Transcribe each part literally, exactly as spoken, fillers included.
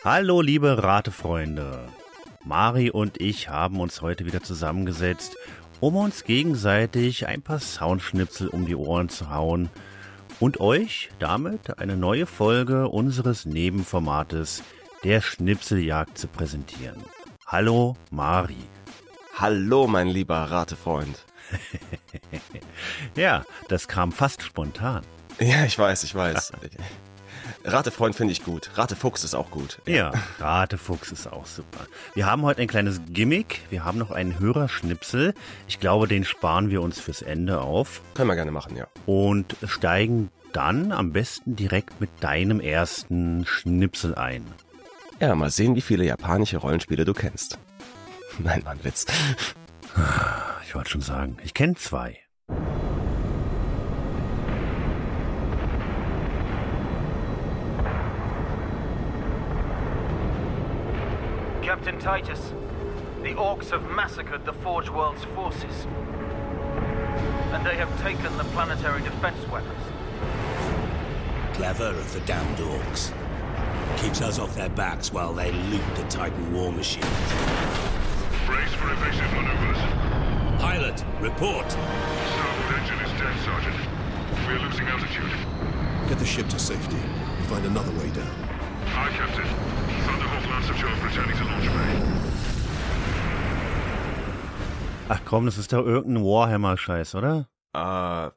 Hallo liebe Ratefreunde, Mari und ich haben uns heute wieder zusammengesetzt, um uns gegenseitig ein paar Soundschnipsel um die Ohren zu hauen und euch damit eine neue Folge unseres Nebenformates der Schnipseljagd zu präsentieren. Hallo Mari. Hallo mein lieber Ratefreund. Ja, das kam fast spontan. Ja, ich weiß, ich weiß. Ratefreund finde ich gut. Ratefuchs ist auch gut. Ja. ja, Ratefuchs ist auch super. Wir haben heute ein kleines Gimmick. Wir haben noch einen Hörerschnipsel. Ich glaube, den sparen wir uns fürs Ende auf. Können wir gerne machen, ja. Und steigen dann am besten direkt mit deinem ersten Schnipsel ein. Ja, mal sehen, wie viele japanische Rollenspiele du kennst. Nein, war ein Witz. Ich wollte schon sagen, ich kenne zwei. Captain Titus, the Orcs have massacred the Forge World's forces. And they have taken the planetary defense weapons. Clever of the damned Orcs. Keeps us off their backs while they loot the Titan war machines. Brace for evasive maneuvers. Pilot, report. Starboard engine is dead, Sergeant. We are losing altitude. Get the ship to safety. We'll find another way down. Aye, Captain. Thunderhawk Lancer Job returning to launch bay. Ach komm, das ist doch irgendein Warhammer-Scheiß, oder? Äh,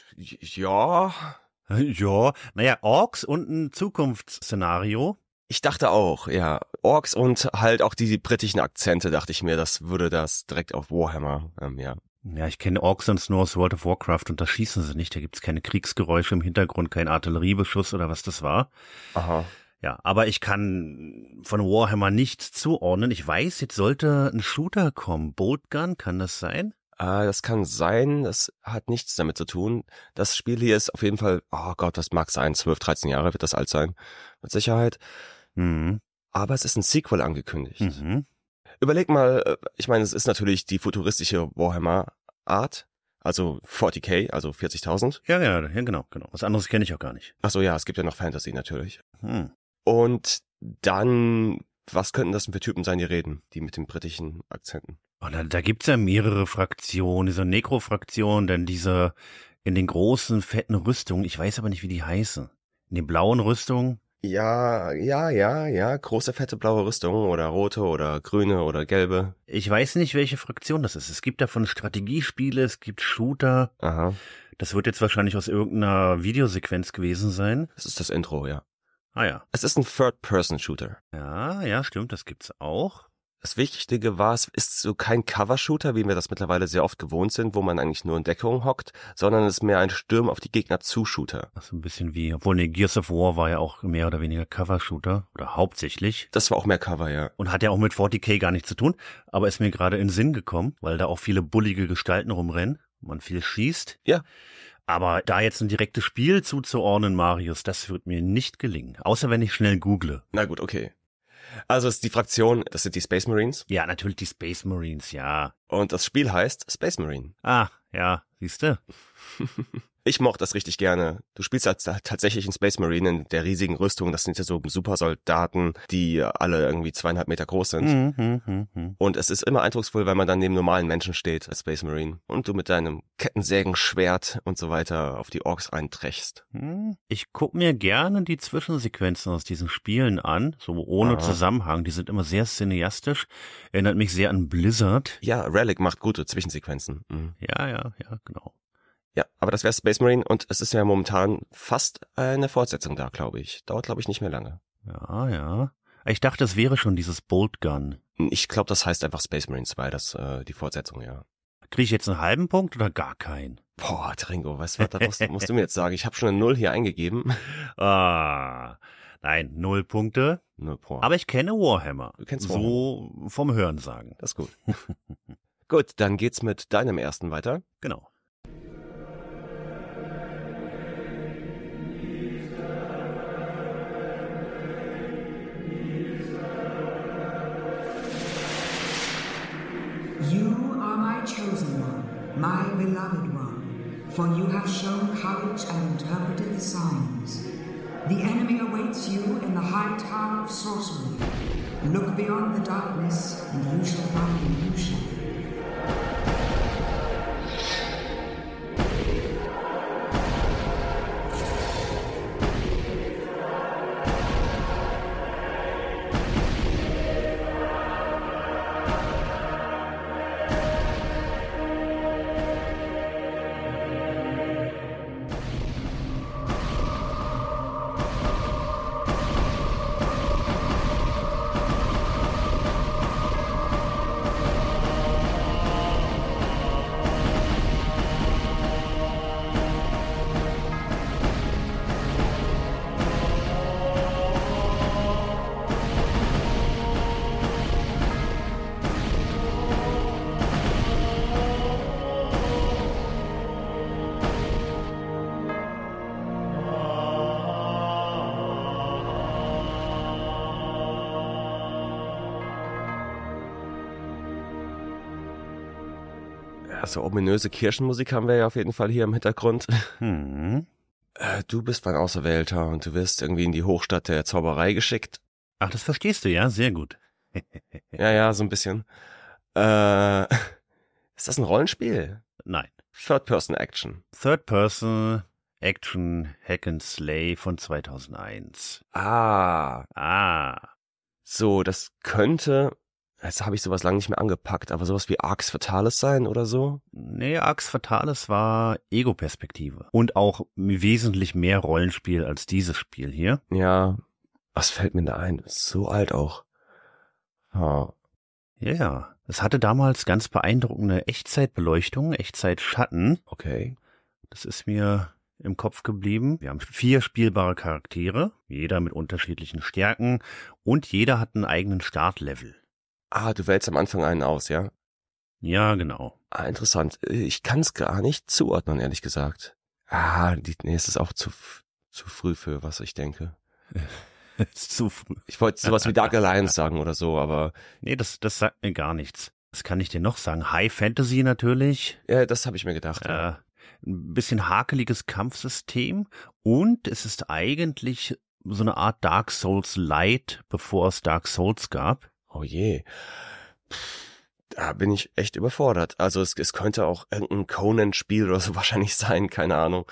ja. Ja, naja, Orks und ein Zukunftsszenario. Ich dachte auch, ja. Orks und halt auch die, die britischen Akzente, dachte ich mir, das würde das direkt auf Warhammer, ähm, ja. Ja, ich kenne Orks sonst nur aus World of Warcraft und da schießen sie nicht. Da gibt's keine Kriegsgeräusche im Hintergrund, kein Artilleriebeschuss oder was das war. Aha. Ja, aber ich kann von Warhammer nichts zuordnen. Ich weiß, jetzt sollte ein Shooter kommen. Boltgun, kann das sein? Äh, das kann sein, das hat nichts damit zu tun. Das Spiel hier ist auf jeden Fall, oh Gott, das mag sein, zwölf, dreizehn Jahre wird das alt sein, mit Sicherheit. Mhm. Aber es ist ein Sequel angekündigt. Mhm. Überleg mal, ich meine, es ist natürlich die futuristische Warhammer-Art, also vierzig K, also vierzigtausend. Ja, ja, ja, genau, genau. Was anderes kenne ich auch gar nicht. Ach so, ja, es gibt ja noch Fantasy natürlich. Hm. Und dann, was könnten das denn für Typen sein, die reden, die mit den britischen Akzenten? Oh, da, da gibt's ja mehrere Fraktionen, diese Necro-Fraktion, dann diese in den großen, fetten Rüstungen, ich weiß aber nicht, wie die heißen. In den blauen Rüstungen. Ja, ja, ja, ja, große, fette blaue Rüstung oder rote oder grüne oder gelbe. Ich weiß nicht, welche Fraktion das ist. Es gibt davon Strategiespiele, es gibt Shooter. Aha. Das wird jetzt wahrscheinlich aus irgendeiner Videosequenz gewesen sein. Das ist das Intro, ja. Ah ja. Es ist ein Third-Person-Shooter. Ja, ja, stimmt, das gibt's auch. Das Wichtige war, es ist so kein Cover-Shooter, wie wir das mittlerweile sehr oft gewohnt sind, wo man eigentlich nur in Deckung hockt, sondern es ist mehr ein Stürm auf die Gegner zu Shooter. Ach, so ein bisschen wie, obwohl ne, Gears of War war ja auch mehr oder weniger Cover-Shooter, oder hauptsächlich. Das war auch mehr Cover, ja. Und hat ja auch mit vierzig K gar nichts zu tun, aber ist mir gerade in den Sinn gekommen, weil da auch viele bullige Gestalten rumrennen, man viel schießt. Ja. Aber da jetzt ein direktes Spiel zuzuordnen, Marius, das wird mir nicht gelingen. Außer wenn ich schnell google. Na gut, okay. Also es ist die Fraktion, das sind die Space Marines. Ja, natürlich die Space Marines, ja. Und das Spiel heißt Space Marine. Ah, ja, siehste. Ich mochte das richtig gerne. Du spielst als tatsächlich einen Space Marine in der riesigen Rüstung. Das sind ja so Supersoldaten, die alle irgendwie zweieinhalb Meter groß sind. Hm, hm, hm, hm. Und es ist immer eindrucksvoll, weil man dann neben normalen Menschen steht als Space Marine. Und du mit deinem Kettensägenschwert und so weiter auf die Orks einträchst. Hm. Ich guck mir gerne die Zwischensequenzen aus diesen Spielen an, so ohne Aha. Zusammenhang. Die sind immer sehr cineastisch. Erinnert mich sehr an Blizzard. Ja, Relic macht gute Zwischensequenzen. Mhm. Ja, ja, ja, genau. Ja, aber das wäre Space Marine und es ist ja momentan fast eine Fortsetzung da, glaube ich. Dauert, glaube ich, nicht mehr lange. Ja, ja. Ich dachte, es wäre schon dieses Boltgun. Ich glaube, das heißt einfach Space Marine zwei, das äh, die Fortsetzung, ja. Kriege ich jetzt einen halben Punkt oder gar keinen? Boah, Tringo, weißt du was, das musst, musst du mir jetzt sagen. Ich habe schon eine Null hier eingegeben. Ah, nein, null Punkte. Null Punkt. Aber ich kenne Warhammer. Du kennst So vom Hörensagen. Das ist gut. Gut, dann geht's mit deinem ersten weiter. Genau. You are my chosen one, my beloved one, for you have shown courage and interpreted the signs. The enemy awaits you in the high tower of sorcery. Look beyond the darkness, and you shall find a new shadow. So ominöse Kirchenmusik haben wir ja auf jeden Fall hier im Hintergrund. Hm. Äh, du bist mein Auserwählter und du wirst irgendwie in die Hochstadt der Zauberei geschickt. Ach, das verstehst du, ja? Sehr gut. Ja, ja, so ein bisschen. Äh, ist das ein Rollenspiel? Nein. Third-Person-Action. Third-Person Action Hack and Slay von zweitausendeins. Ah. Ah. So, das könnte... Jetzt habe ich sowas lange nicht mehr angepackt, aber sowas wie Arx Fatalis sein oder so? Nee, Arx Fatalis war Ego-Perspektive. Und auch wesentlich mehr Rollenspiel als dieses Spiel hier. Ja, was fällt mir da ein? Ist so alt auch. Oh. Ja, ja. Es hatte damals ganz beeindruckende Echtzeitbeleuchtung, Echtzeit-Schatten. Okay. Das ist mir im Kopf geblieben. Wir haben vier spielbare Charaktere, jeder mit unterschiedlichen Stärken und jeder hat einen eigenen Startlevel. Ah, du wählst am Anfang einen aus, ja? Ja, genau. Ah, interessant. Ich kann es gar nicht zuordnen, ehrlich gesagt. Ah, die, nee, es ist auch zu, zu früh für was ich denke. Ist zu früh. Ich wollte sowas wie Dark Alliance sagen oder so, aber... Nee, das, das sagt mir gar nichts. Was kann ich dir noch sagen? High Fantasy natürlich. Ja, das habe ich mir gedacht. Äh, Ja. ein bisschen hakeliges Kampfsystem. Und es ist eigentlich so eine Art Dark Souls Light, bevor es Dark Souls gab. Oh je. Pff, da bin ich echt überfordert. Also es, es könnte auch irgendein Conan-Spiel oder so wahrscheinlich sein, keine Ahnung.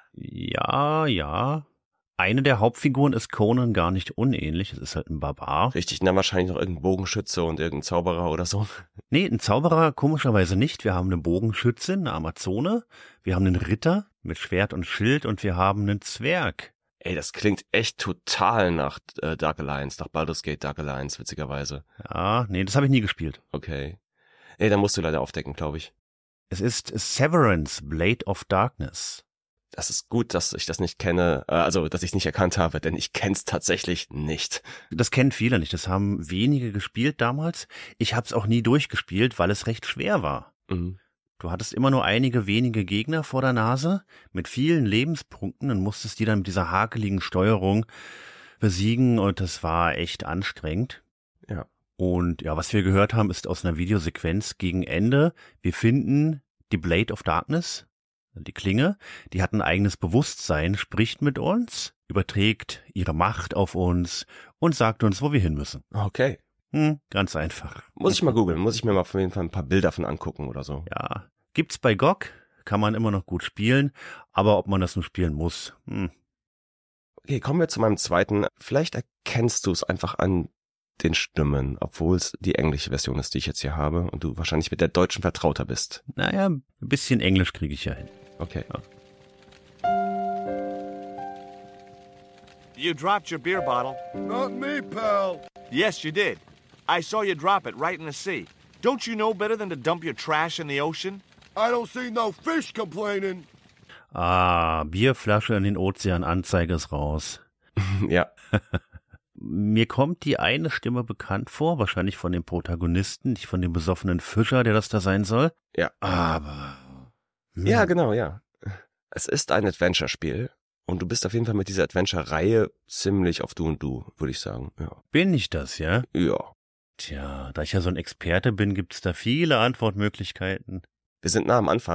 Ja, ja. Eine der Hauptfiguren ist Conan gar nicht unähnlich. Es ist halt ein Barbar. Richtig, dann wahrscheinlich noch irgendein Bogenschütze und irgendein Zauberer oder so. Nee, ein Zauberer komischerweise nicht. Wir haben eine Bogenschützin, eine Amazone. Wir haben einen Ritter mit Schwert und Schild und wir haben einen Zwerg. Ey, das klingt echt total nach äh, Dark Alliance, nach Baldur's Gate Dark Alliance, witzigerweise. Ja, nee, das habe ich nie gespielt. Okay. Ey, da musst du leider aufdecken, glaube ich. Es ist Severance, Blade of Darkness. Das ist gut, dass ich das nicht kenne, äh, also dass ich es nicht erkannt habe, denn ich kenn's tatsächlich nicht. Das kennen viele nicht. Das haben wenige gespielt damals. Ich habe es auch nie durchgespielt, weil es recht schwer war. Mhm. Du hattest immer nur einige wenige Gegner vor der Nase mit vielen Lebenspunkten und musstest die dann mit dieser hakeligen Steuerung besiegen und das war echt anstrengend. Ja. Und ja, was wir gehört haben, ist aus einer Videosequenz gegen Ende. Wir finden die Blade of Darkness, die Klinge, die hat ein eigenes Bewusstsein, spricht mit uns, überträgt ihre Macht auf uns und sagt uns, wo wir hin müssen. Okay. Hm, ganz einfach. Muss ich mal googeln, muss ich mir mal auf jeden Fall ein paar Bilder von angucken oder so. Ja, gibt's bei G O G, kann man immer noch gut spielen, aber ob man das nun spielen muss, hm. Okay, kommen wir zu meinem zweiten. Vielleicht erkennst du es einfach an den Stimmen, obwohl es die englische Version ist, die ich jetzt hier habe und du wahrscheinlich mit der deutschen vertrauter bist. Naja, ein bisschen Englisch kriege ich ja hin. Okay. Ja. You dropped your beer bottle. Not me, pal. Yes, you did. I saw you drop it right in the sea. Don't you know better than to dump your trash in the ocean? I don't see no fish complaining. Ah, Bierflasche in den Ozean, Anzeige ist raus. Ja. Mir kommt die eine Stimme bekannt vor, wahrscheinlich von dem Protagonisten, nicht von dem besoffenen Fischer, der das da sein soll. Ja. Aber... Hm. Ja, genau, ja. Es ist ein Adventure-Spiel und du bist auf jeden Fall mit dieser Adventure-Reihe ziemlich auf Du und Du, würde ich sagen. Ja. Bin ich das, ja? Ja. Tja, da ich ja so ein Experte bin, gibt's da viele Antwortmöglichkeiten. Wir sind nah am Anfang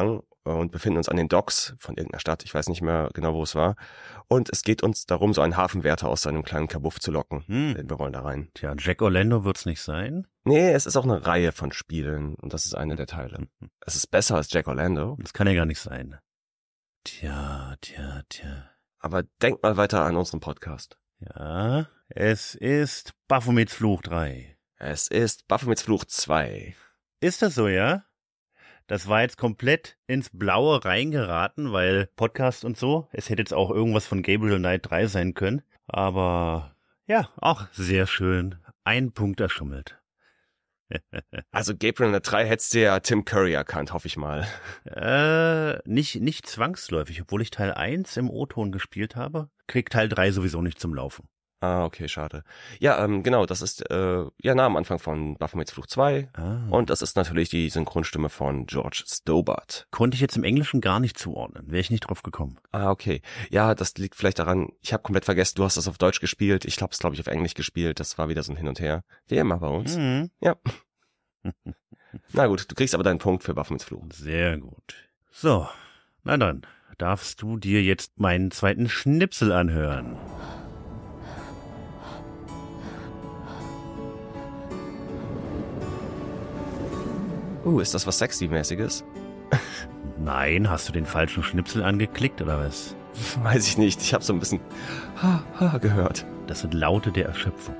und befinden uns an den Docks von irgendeiner Stadt. Ich weiß nicht mehr genau, wo es war. Und es geht uns darum, so einen Hafenwärter aus seinem kleinen Kabuff zu locken. Hm. Denn wir wollen da rein. Tja, Jack Orlando wird's nicht sein. Nee, es ist auch eine Reihe von Spielen und das ist eine der Teile. Es ist besser als Jack Orlando. Das kann ja gar nicht sein. Tja, tja, tja. Aber denk mal weiter an unseren Podcast. Ja, es ist Baphomets Fluch drei. Es ist Baphomets Fluch zwei. Ist das so, ja? Das war jetzt komplett ins Blaue reingeraten, weil Podcast und so, es hätte jetzt auch irgendwas von Gabriel Knight drei sein können. Aber ja, auch sehr schön. Ein Punkt erschummelt. Also Gabriel Knight drei hättest du ja Tim Curry erkannt, hoffe ich mal. Äh, nicht, nicht zwangsläufig, obwohl ich Teil eins im O-Ton gespielt habe, kriegt Teil drei sowieso nicht zum Laufen. Ah, okay, schade. Ja, ähm, genau, das ist äh, ja nah am Anfang von Baphomets Fluch zwei. Ah. Und das ist natürlich die Synchronstimme von George Stobart. Konnte ich jetzt im Englischen gar nicht zuordnen, wäre ich nicht drauf gekommen. Ah, okay. Ja, das liegt vielleicht daran, ich habe komplett vergessen, du hast das auf Deutsch gespielt. Ich habe es, glaube ich, auf Englisch gespielt. Das war wieder so ein Hin und Her. Wie immer bei uns. Mhm. Ja. Na gut, du kriegst aber deinen Punkt für Baphomets Fluch. Sehr gut. So, na dann, darfst du dir jetzt meinen zweiten Schnipsel anhören. Uh, ist das was Sexy-mäßiges? Nein, hast du den falschen Schnipsel angeklickt oder was? Weiß ich nicht, ich habe so ein bisschen ha, ha gehört. Das sind Laute der Erschöpfung.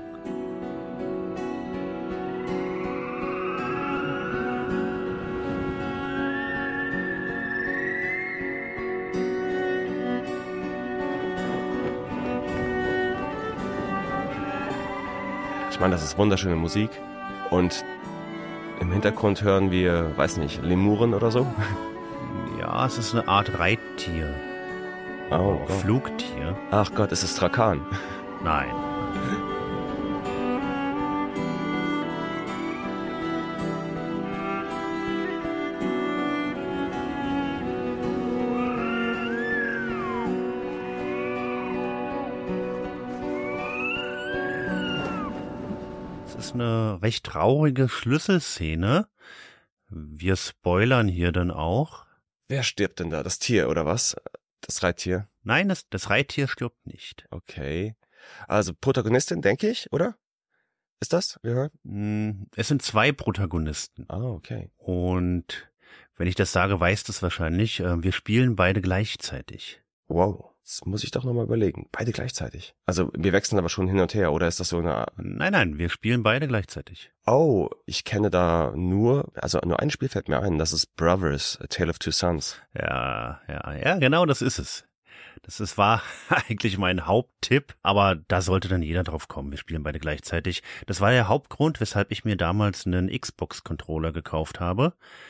Ich meine, das ist wunderschöne Musik und im Hintergrund hören wir, weiß nicht, Lemuren oder so. Ja, es ist eine Art Reittier. Oh, oh. Flugtier. Ach Gott, es ist Trakan. Nein. Es ist eine recht traurige Schlüsselszene. Wir spoilern hier dann auch. Wer stirbt denn da? Das Tier oder was? Das Reittier? Nein, das, das Reittier stirbt nicht. Okay. Also Protagonistin, denke ich, oder? Ist das? Wir hören? Mm, Es sind zwei Protagonisten. Ah, okay. Und wenn ich das sage, weißt du es wahrscheinlich. äh, Wir spielen beide gleichzeitig. Wow. Das muss ich doch nochmal überlegen. Beide gleichzeitig. Also wir wechseln aber schon hin und her, oder ist das so eine... Nein, nein, wir spielen beide gleichzeitig. Oh, ich kenne da nur, also nur ein Spiel fällt mir ein, das ist Brothers, A Tale of Two Sons. Ja, ja, ja, genau, das ist es. Das ist, war eigentlich mein Haupttipp, aber da sollte dann jeder drauf kommen. Wir spielen beide gleichzeitig. Das war der Hauptgrund, weshalb ich mir damals einen Xbox-Controller gekauft habe,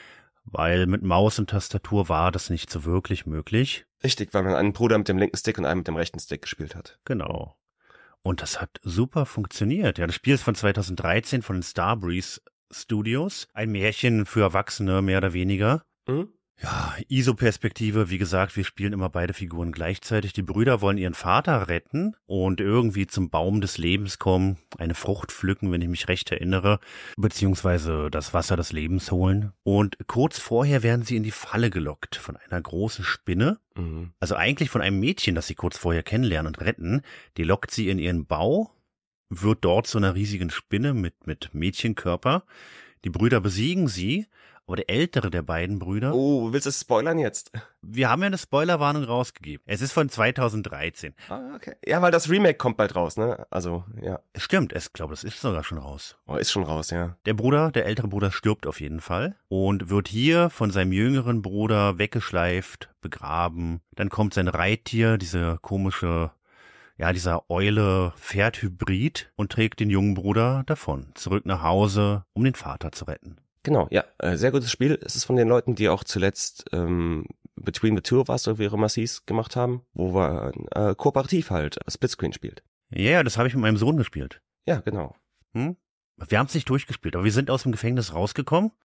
weil mit Maus und Tastatur war das nicht so wirklich möglich. Richtig, weil man einen Bruder mit dem linken Stick und einen mit dem rechten Stick gespielt hat. Genau. Und das hat super funktioniert. Ja, das Spiel ist von zweitausenddreizehn von den Starbreeze Studios. Ein Märchen für Erwachsene, mehr oder weniger. Mhm. Ja, I S O-Perspektive, wie gesagt, wir spielen immer beide Figuren gleichzeitig. Die Brüder wollen ihren Vater retten und irgendwie zum Baum des Lebens kommen, eine Frucht pflücken, wenn ich mich recht erinnere, beziehungsweise das Wasser des Lebens holen. Und kurz vorher werden sie in die Falle gelockt von einer großen Spinne. Mhm. Also eigentlich von einem Mädchen, das sie kurz vorher kennenlernen und retten. Die lockt sie in ihren Bau, wird dort zu einer riesigen Spinne mit, mit Mädchenkörper. Die Brüder besiegen sie. Aber der ältere der beiden Brüder... Oh, willst du es spoilern jetzt? Wir haben ja eine Spoilerwarnung rausgegeben. Es ist von zweitausenddreizehn. Ah, okay. Ja, weil das Remake kommt bald raus, ne? Also, ja. Stimmt, ich glaube, das ist sogar schon raus. Oh, ist schon raus, ja. Der Bruder, der ältere Bruder stirbt auf jeden Fall und wird hier von seinem jüngeren Bruder weggeschleift, begraben. Dann kommt sein Reittier, diese komische... Ja, dieser Eule-Pferd-Hybrid und trägt den jungen Bruder davon, zurück nach Hause, um den Vater zu retten. Genau, ja, äh, sehr gutes Spiel. Es ist von den Leuten, die auch zuletzt ähm, Between the Two of Us, oder wie auch immer sie es gemacht haben, wo wir äh, kooperativ halt Splitscreen spielt. Ja, yeah, das habe ich mit meinem Sohn gespielt. Ja, genau. Hm? Wir haben es nicht durchgespielt, aber wir sind aus dem Gefängnis rausgekommen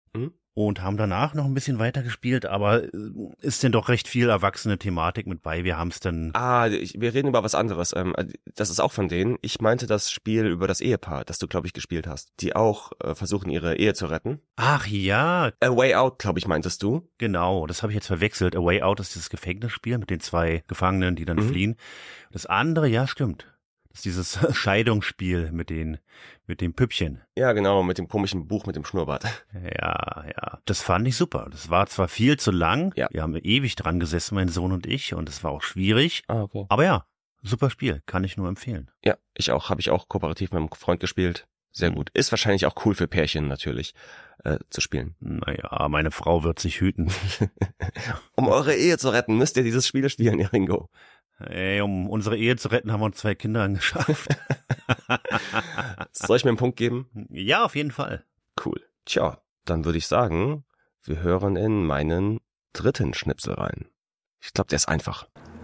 Mhm. Und haben danach noch ein bisschen weiter gespielt, aber ist denn doch recht viel erwachsene Thematik mit bei. Wir haben es dann... Ah, ich, wir reden über was anderes. Ähm, das ist auch von denen. Ich meinte das Spiel über das Ehepaar, das du, glaube ich, gespielt hast. Die auch äh, versuchen, ihre Ehe zu retten. Ach ja. A Way Out, glaube ich, meintest du? Genau, das habe ich jetzt verwechselt. A Way Out ist dieses Gefängnisspiel mit den zwei Gefangenen, die dann Mhm. fliehen. Das andere, ja, stimmt. Das ist dieses Scheidungsspiel mit den, mit dem Püppchen. Ja, genau, mit dem komischen Buch mit dem Schnurrbart. Ja, ja. Das fand ich super. Das war zwar viel zu lang. Ja. Wir haben ewig dran gesessen, mein Sohn und ich, und es war auch schwierig. Ah, okay. Aber ja, super Spiel. Kann ich nur empfehlen. Ja, ich auch. Habe ich auch kooperativ mit einem Freund gespielt. Sehr Mhm. gut. Ist wahrscheinlich auch cool für Pärchen natürlich äh, zu spielen. Naja, meine Frau wird sich hüten. Um eure Ehe zu retten, müsst ihr dieses Spiel spielen, ihr Ringo. Ey, um unsere Ehe zu retten, haben wir uns zwei Kinder angeschafft. Soll ich mir einen Punkt geben? Ja, auf jeden Fall. Cool. Tja, dann würde ich sagen, wir hören in meinen dritten Schnipsel rein. Ich glaube, der ist einfach.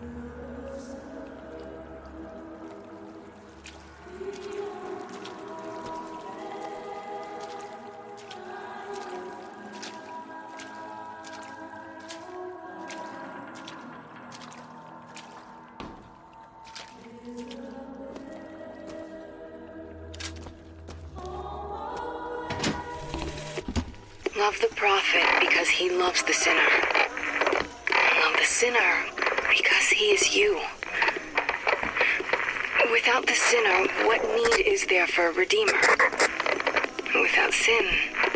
Love the prophet because he loves the sinner. Love the sinner because he is you. Without the sinner, what need is there for a redeemer? Without sin,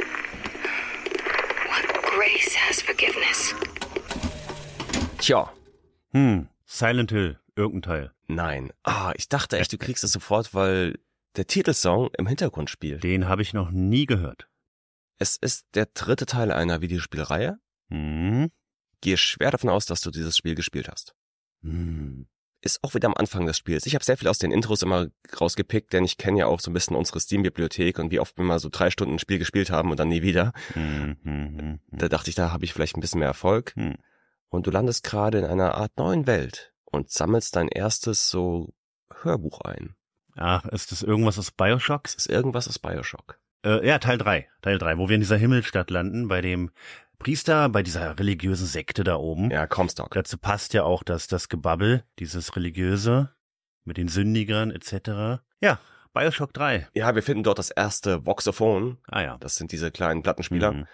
what grace has forgiveness? Tja, Hm, Silent Hill, irgendein Teil. nein. Ah, ich dachte echt, du kriegst es sofort, weil der Titelsong im Hintergrund spielt. Den habe ich noch nie gehört. Es ist der dritte Teil einer Videospielreihe. Hm. Gehe schwer davon aus, dass du dieses Spiel gespielt hast. Hm. Ist auch wieder am Anfang des Spiels. Ich habe sehr viel aus den Intros immer rausgepickt, denn ich kenne ja auch so ein bisschen unsere Steam-Bibliothek und wie oft wir mal so drei Stunden ein Spiel gespielt haben und dann nie wieder. Hm, hm, hm, hm. Da dachte ich, da habe ich vielleicht ein bisschen mehr Erfolg. Hm. Und du landest gerade in einer Art neuen Welt und sammelst dein erstes so Hörbuch ein. Ach, ist das irgendwas aus Bioshock? Es ist irgendwas aus Bioshock. Äh, ja, Teil drei. Teil drei, wo wir in dieser Himmelstadt landen, bei dem Priester, bei dieser religiösen Sekte da oben. Ja, Comstock. Dazu passt ja auch das, das Gebabbel, dieses religiöse, mit den Sündigern et cetera. Ja, Bioshock drei. Ja, wir finden dort das erste Voxophon. Ah ja. Das sind diese kleinen Plattenspieler. Mhm.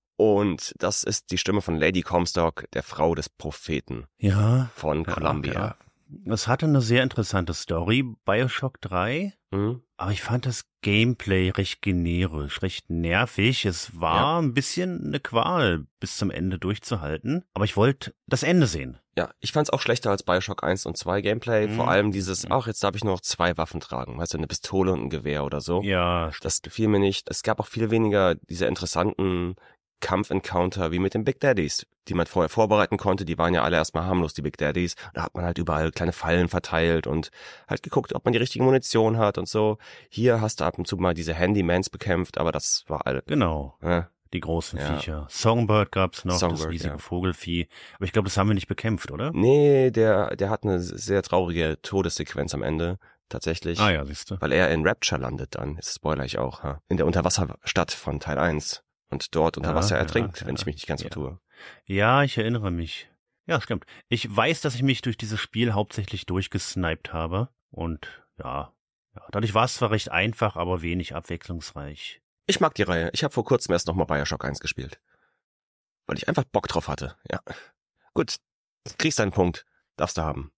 Und das ist die Stimme von Lady Comstock, der Frau des Propheten Ja. von Ja, Columbia. ja. Es hatte eine sehr interessante Story, Bioshock drei. Mhm. Aber ich fand das Gameplay recht generisch, recht nervig. Es war Ja. ein bisschen eine Qual, bis zum Ende durchzuhalten. Aber ich wollte das Ende sehen. Ja, ich fand's auch schlechter als Bioshock eins und zwei Gameplay. Mhm. Vor allem dieses, ach, jetzt darf ich nur noch zwei Waffen tragen. Weißt du, eine Pistole und ein Gewehr oder so. Ja, Das gefiel mir nicht. Es gab auch viel weniger diese interessanten Kampf-Encounter wie mit den Big Daddies, die man vorher vorbereiten konnte. Die waren ja alle erstmal harmlos, die Big Daddies. Da hat man halt überall kleine Fallen verteilt und halt geguckt, ob man die richtige Munition hat und so. Hier hast du ab und zu mal diese Handymans bekämpft, aber das war all. genau. Äh, Die großen Ja. Viecher. Songbird gab's noch, das Songbird, riesige ja. Vogelvieh. Aber ich glaube, das haben wir nicht bekämpft, oder? nee, der, der hat eine sehr traurige Todessequenz am Ende. Tatsächlich. Ah ja, siehst du. Weil er in Rapture landet dann. Jetzt spoiler ich auch. Ha? In der Unterwasserstadt von Teil eins. Und dort unter Ja, Wasser ja, ertrinkt, ja, wenn ich mich nicht ganz ja. vertue. Ja, ich erinnere mich. Ja, stimmt. Ich weiß, dass ich mich durch dieses Spiel hauptsächlich durchgesniped habe. Und ja, ja dadurch war es zwar recht einfach, aber wenig abwechslungsreich. Ich mag die Reihe. Ich habe vor kurzem erst nochmal Bioshock eins gespielt. Weil ich einfach Bock drauf hatte. Ja. Gut, kriegst deinen Punkt. Darfst du haben.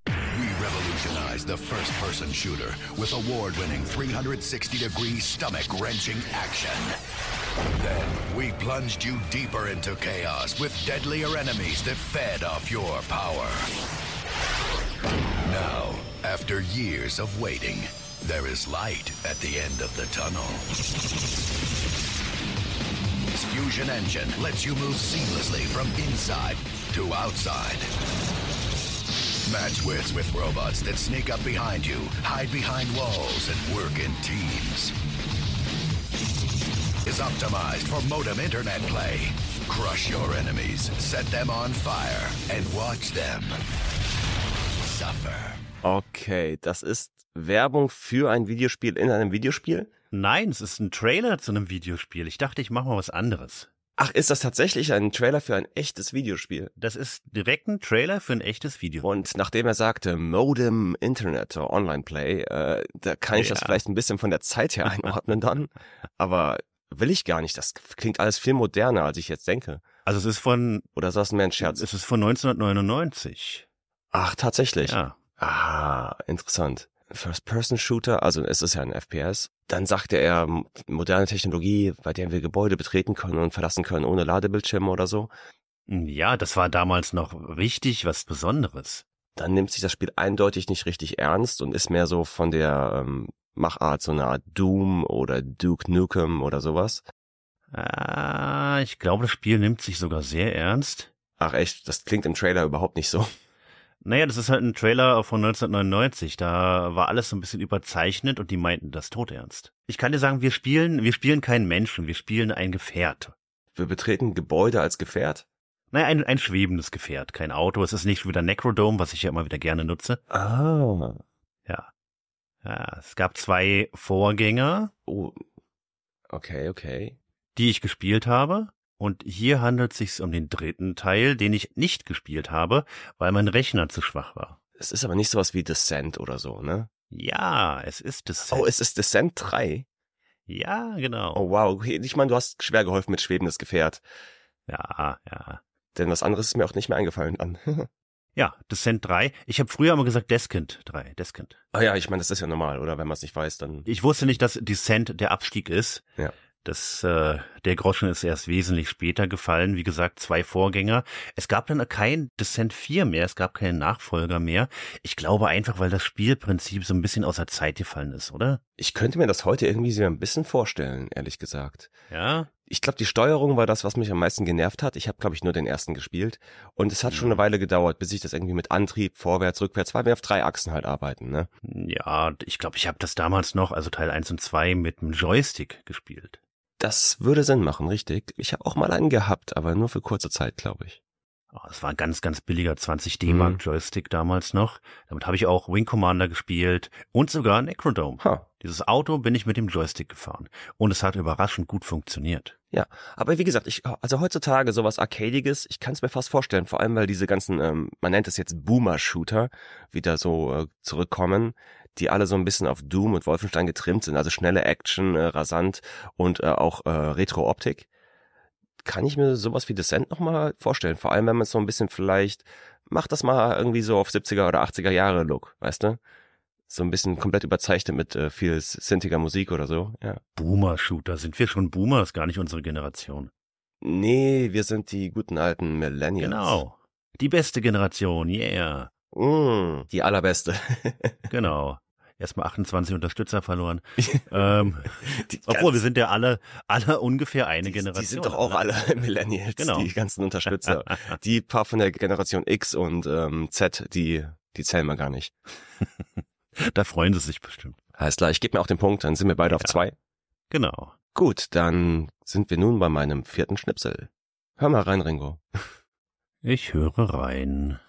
We revolutionized the first-person shooter with award-winning three sixty degree stomach-wrenching action. Then we plunged you deeper into chaos with deadlier enemies that fed off your power. Now, after years of waiting, there is light at the end of the tunnel. Its Fusion Engine lets you move seamlessly from inside to outside. Match wits with robots that sneak up behind you, hide behind walls, and work in teams. Is optimized for modem internet play. Crush your enemies, set them on fire, and watch them suffer. Okay, das ist Werbung für ein Videospiel in einem Videospiel. Nein, es ist ein Trailer zu einem Videospiel. Ich dachte, ich mache mal was anderes. Ach, ist das tatsächlich ein Trailer für ein echtes Videospiel? Das ist direkt ein Trailer für ein echtes Video. Und nachdem er sagte Modem, Internet oder Online-Play, äh, da kann ich ja. das vielleicht ein bisschen von der Zeit her einordnen dann. Aber will ich gar nicht. Das klingt alles viel moderner, als ich jetzt denke. Also es ist von... Oder ist das mehr ein Scherz? Es ist von neunzehnhundertneunundneunzig. Ach, tatsächlich? Ja. Ah, interessant. First-Person-Shooter, also es ist ja ein F P S. Dann sagte er, moderne Technologie, bei der wir Gebäude betreten können und verlassen können ohne Ladebildschirme oder so. Ja, das war damals noch richtig was Besonderes. Dann nimmt sich das Spiel eindeutig nicht richtig ernst und ist mehr so von der ähm, Machart so eine Art Doom oder Duke Nukem oder sowas. Ah, ich glaube, das Spiel nimmt sich sogar sehr ernst. Ach echt, das klingt im Trailer überhaupt nicht so. Naja, das ist halt ein Trailer von neunzehnhundertneunundneunzig. Da war alles so ein bisschen überzeichnet und die meinten das todernst. Ich kann dir sagen, wir spielen, wir spielen keinen Menschen, wir spielen ein Gefährt. Wir betreten Gebäude als Gefährt? Naja, ein, ein schwebendes Gefährt, kein Auto. Es ist nicht wieder Necrodome, was ich ja immer wieder gerne nutze. Ah. Ja. Ja, es gab zwei Vorgänger. Oh. Okay, okay. Die ich gespielt habe. Und hier handelt es sich um den dritten Teil, den ich nicht gespielt habe, weil mein Rechner zu schwach war. Es ist aber nicht sowas wie Descent oder so, ne? Ja, es ist Descent. Oh, es ist Descent drei? Ja, genau. Oh, wow. Okay. Ich meine, du hast schwer geholfen mit schwebendes Gefährt. Ja, ja. Denn was anderes ist mir auch nicht mehr eingefallen dann. Ja, Descent drei. Ich habe früher immer gesagt Descent drei, Descent. Ah ja, ich meine, das ist ja normal, oder? Wenn man es nicht weiß, dann... Ich wusste nicht, dass Descent der Abstieg ist. Ja. Das, äh, der Groschen ist erst wesentlich später gefallen. Wie gesagt, zwei Vorgänger. Es gab dann kein Descent vier mehr, es gab keinen Nachfolger mehr. Ich glaube einfach, weil das Spielprinzip so ein bisschen außer Zeit gefallen ist, oder? Ich könnte mir das heute irgendwie so ein bisschen vorstellen, ehrlich gesagt. Ja? Ich glaube, die Steuerung war das, was mich am meisten genervt hat. Ich habe, glaube ich, nur den ersten gespielt. Und es hat schon eine Weile gedauert, bis ich das irgendwie mit Antrieb, vorwärts, rückwärts, weil wir auf drei Achsen halt arbeiten, ne? Ja, ich glaube, ich habe das damals noch, also Teil eins und zwei, mit einem Joystick gespielt. Das würde Sinn machen, richtig. Ich habe auch mal einen gehabt, aber nur für kurze Zeit, glaube ich. Oh, das war ein ganz, ganz billiger zwanzig D-Mark mhm. Joystick damals noch. Damit habe ich auch Wing Commander gespielt und sogar Necrodome. Huh. Dieses Auto bin ich mit dem Joystick gefahren. Und es hat überraschend gut funktioniert. Ja, aber wie gesagt, ich also heutzutage sowas Arcadiges, ich kann es mir fast vorstellen, vor allem weil diese ganzen, ähm, man nennt es jetzt Boomer-Shooter, wieder so äh, zurückkommen, die alle so ein bisschen auf Doom und Wolfenstein getrimmt sind, also schnelle Action, äh, rasant und äh, auch äh, Retro-Optik. Kann ich mir sowas wie Descent nochmal vorstellen, vor allem wenn man es so ein bisschen vielleicht, macht das mal irgendwie so auf siebziger oder achtziger Jahre Look, weißt du? So ein bisschen komplett überzeichnet mit äh, viel syntiger Musik oder so, ja. Boomer-Shooter, sind wir schon Boomer? Das ist gar nicht unsere Generation. Nee, wir sind die guten alten Millennials. Genau, die beste Generation, yeah. Mm, die allerbeste. Genau. Erstmal achtundzwanzig Unterstützer verloren. ähm, obwohl, wir sind ja alle alle ungefähr eine die, Generation. Die sind doch auch alle Millennials, genau. Die ganzen Unterstützer. Die paar von der Generation X und ähm, Z, die die zählen wir gar nicht. Da freuen sie sich bestimmt. Alles klar, ich gebe mir auch den Punkt, dann sind wir beide ja. auf zwei. Genau. Gut, dann sind wir nun bei meinem vierten Schnipsel. Hör mal rein, Ringo. Ich höre rein.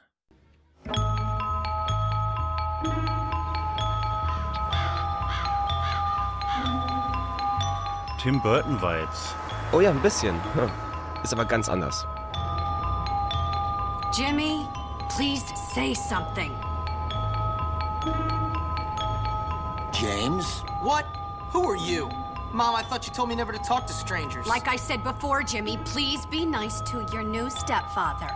Tim Burton Vibes. Oh ja, ein bisschen. Hm. Ist aber ganz anders. Jimmy, please say something. James? What? Who are you? Mom, I thought you told me never to talk to strangers. Like I said before, Jimmy, please be nice to your new stepfather.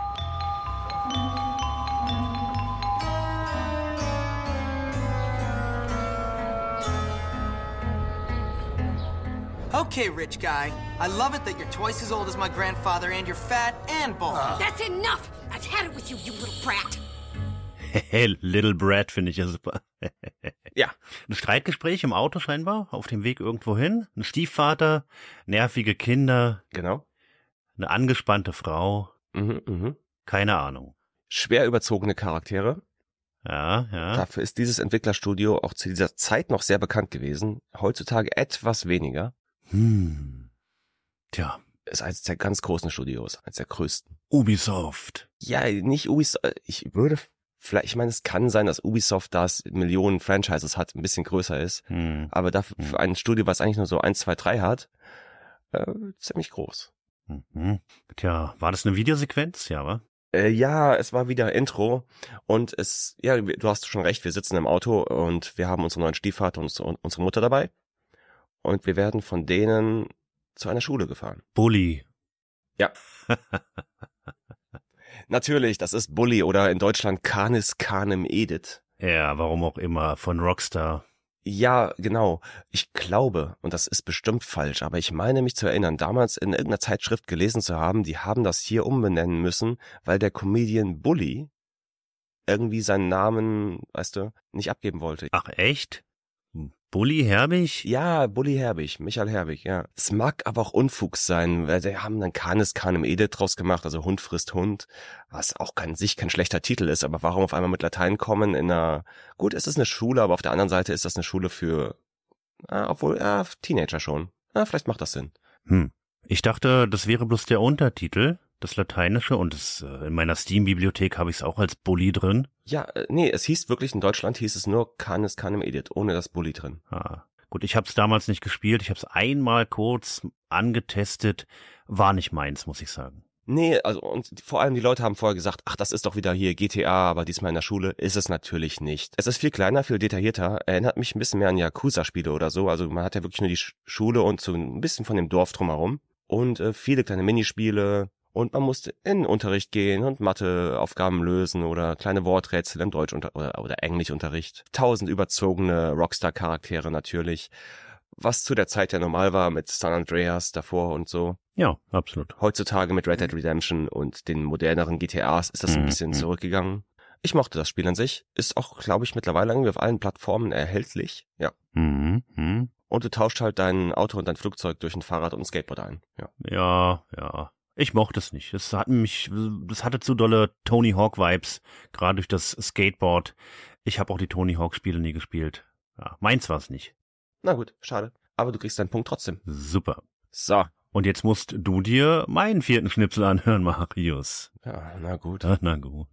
Okay, rich guy. I love it that you're twice as old as my grandfather and you're fat and bald. Uh. That's enough! I've had it with you, you little brat. Little Brat finde ich ja super. Ja. Ein Streitgespräch im Auto scheinbar, auf dem Weg irgendwo hin. Ein Stiefvater, nervige Kinder. Genau. Eine angespannte Frau. Mhm, mhm. Keine Ahnung. Schwer überzogene Charaktere. Ja, ja. Dafür ist dieses Entwicklerstudio auch zu dieser Zeit noch sehr bekannt gewesen. Heutzutage etwas weniger. Hm. Tja. Ist eines der ganz großen Studios, eines der größten. Ubisoft. Ja, nicht Ubisoft. Ich würde Vielleicht, ich meine, es kann sein, dass Ubisoft, das Millionen Franchises hat, ein bisschen größer ist. Hm. Aber dafür für ein Studio, was eigentlich nur so eins, zwei, drei hat, äh, ziemlich groß. Mhm. Tja, war das eine Videosequenz? Ja, wa? Äh, ja, es war wieder Intro und es, ja, du hast schon recht, wir sitzen im Auto und wir haben unseren neuen Stiefvater und unsere Mutter dabei und wir werden von denen zu einer Schule gefahren. Bully. Ja. Natürlich, das ist Bully oder in Deutschland Canis Canem Edit. Ja, warum auch immer, von Rockstar. Ja, genau. Ich glaube, und das ist bestimmt falsch, aber ich meine mich zu erinnern, damals in irgendeiner Zeitschrift gelesen zu haben, die haben das hier umbenennen müssen, weil der Comedian Bully irgendwie seinen Namen, weißt du, nicht abgeben wollte. Ach echt? Bully Herbig? Ja, Bully Herbig, Michael Herbig, ja. Es mag aber auch Unfug sein, weil sie haben dann Canis Canem Edit draus gemacht, also Hund frisst Hund, was auch an sich kein schlechter Titel ist, aber warum auf einmal mit Latein kommen in einer, gut, es ist eine Schule, aber auf der anderen Seite ist das eine Schule für, ah, obwohl, ja, Teenager schon. Ah, vielleicht macht das Sinn. Hm. Ich dachte, das wäre bloß der Untertitel, das Lateinische, und das, äh, in meiner Steam-Bibliothek habe ich es auch als Bully drin. Ja, äh, nee, es hieß wirklich, in Deutschland hieß es nur Canis Canem Edit, ohne das Bully drin. Ah, gut, ich habe es damals nicht gespielt, ich habe es einmal kurz angetestet, war nicht meins, muss ich sagen. Nee, also und vor allem die Leute haben vorher gesagt, ach, das ist doch wieder hier G T A, aber diesmal in der Schule ist es natürlich nicht. Es ist viel kleiner, viel detaillierter, erinnert mich ein bisschen mehr an Yakuza-Spiele oder so, also man hat ja wirklich nur die Schule und so ein bisschen von dem Dorf drumherum und äh, viele kleine Minispiele. Und man musste in den Unterricht gehen und Matheaufgaben lösen oder kleine Worträtsel im Deutsch- oder, oder Englischunterricht. Tausend überzogene Rockstar-Charaktere natürlich, was zu der Zeit ja normal war mit San Andreas davor und so. Ja, absolut. Heutzutage mit Red Dead Redemption und den moderneren G T As ist das ein bisschen Mhm. zurückgegangen. Ich mochte das Spiel an sich. Ist auch, glaube ich, mittlerweile irgendwie auf allen Plattformen erhältlich. Ja. Mhm. Mhm. Und du tauscht halt dein Auto und dein Flugzeug durch ein Fahrrad und ein Skateboard ein. Ja. Ja, ja. Ich mochte es nicht. Es hat mich, das hatte zu dolle Tony Hawk Vibes, gerade durch das Skateboard. Ich habe auch die Tony Hawk Spiele nie gespielt. Ja, meins war es nicht. Na gut, schade. Aber du kriegst deinen Punkt trotzdem. Super. So. Und jetzt musst du dir meinen vierten Schnipsel anhören, Marius. Ja, na gut. Ja, na gut.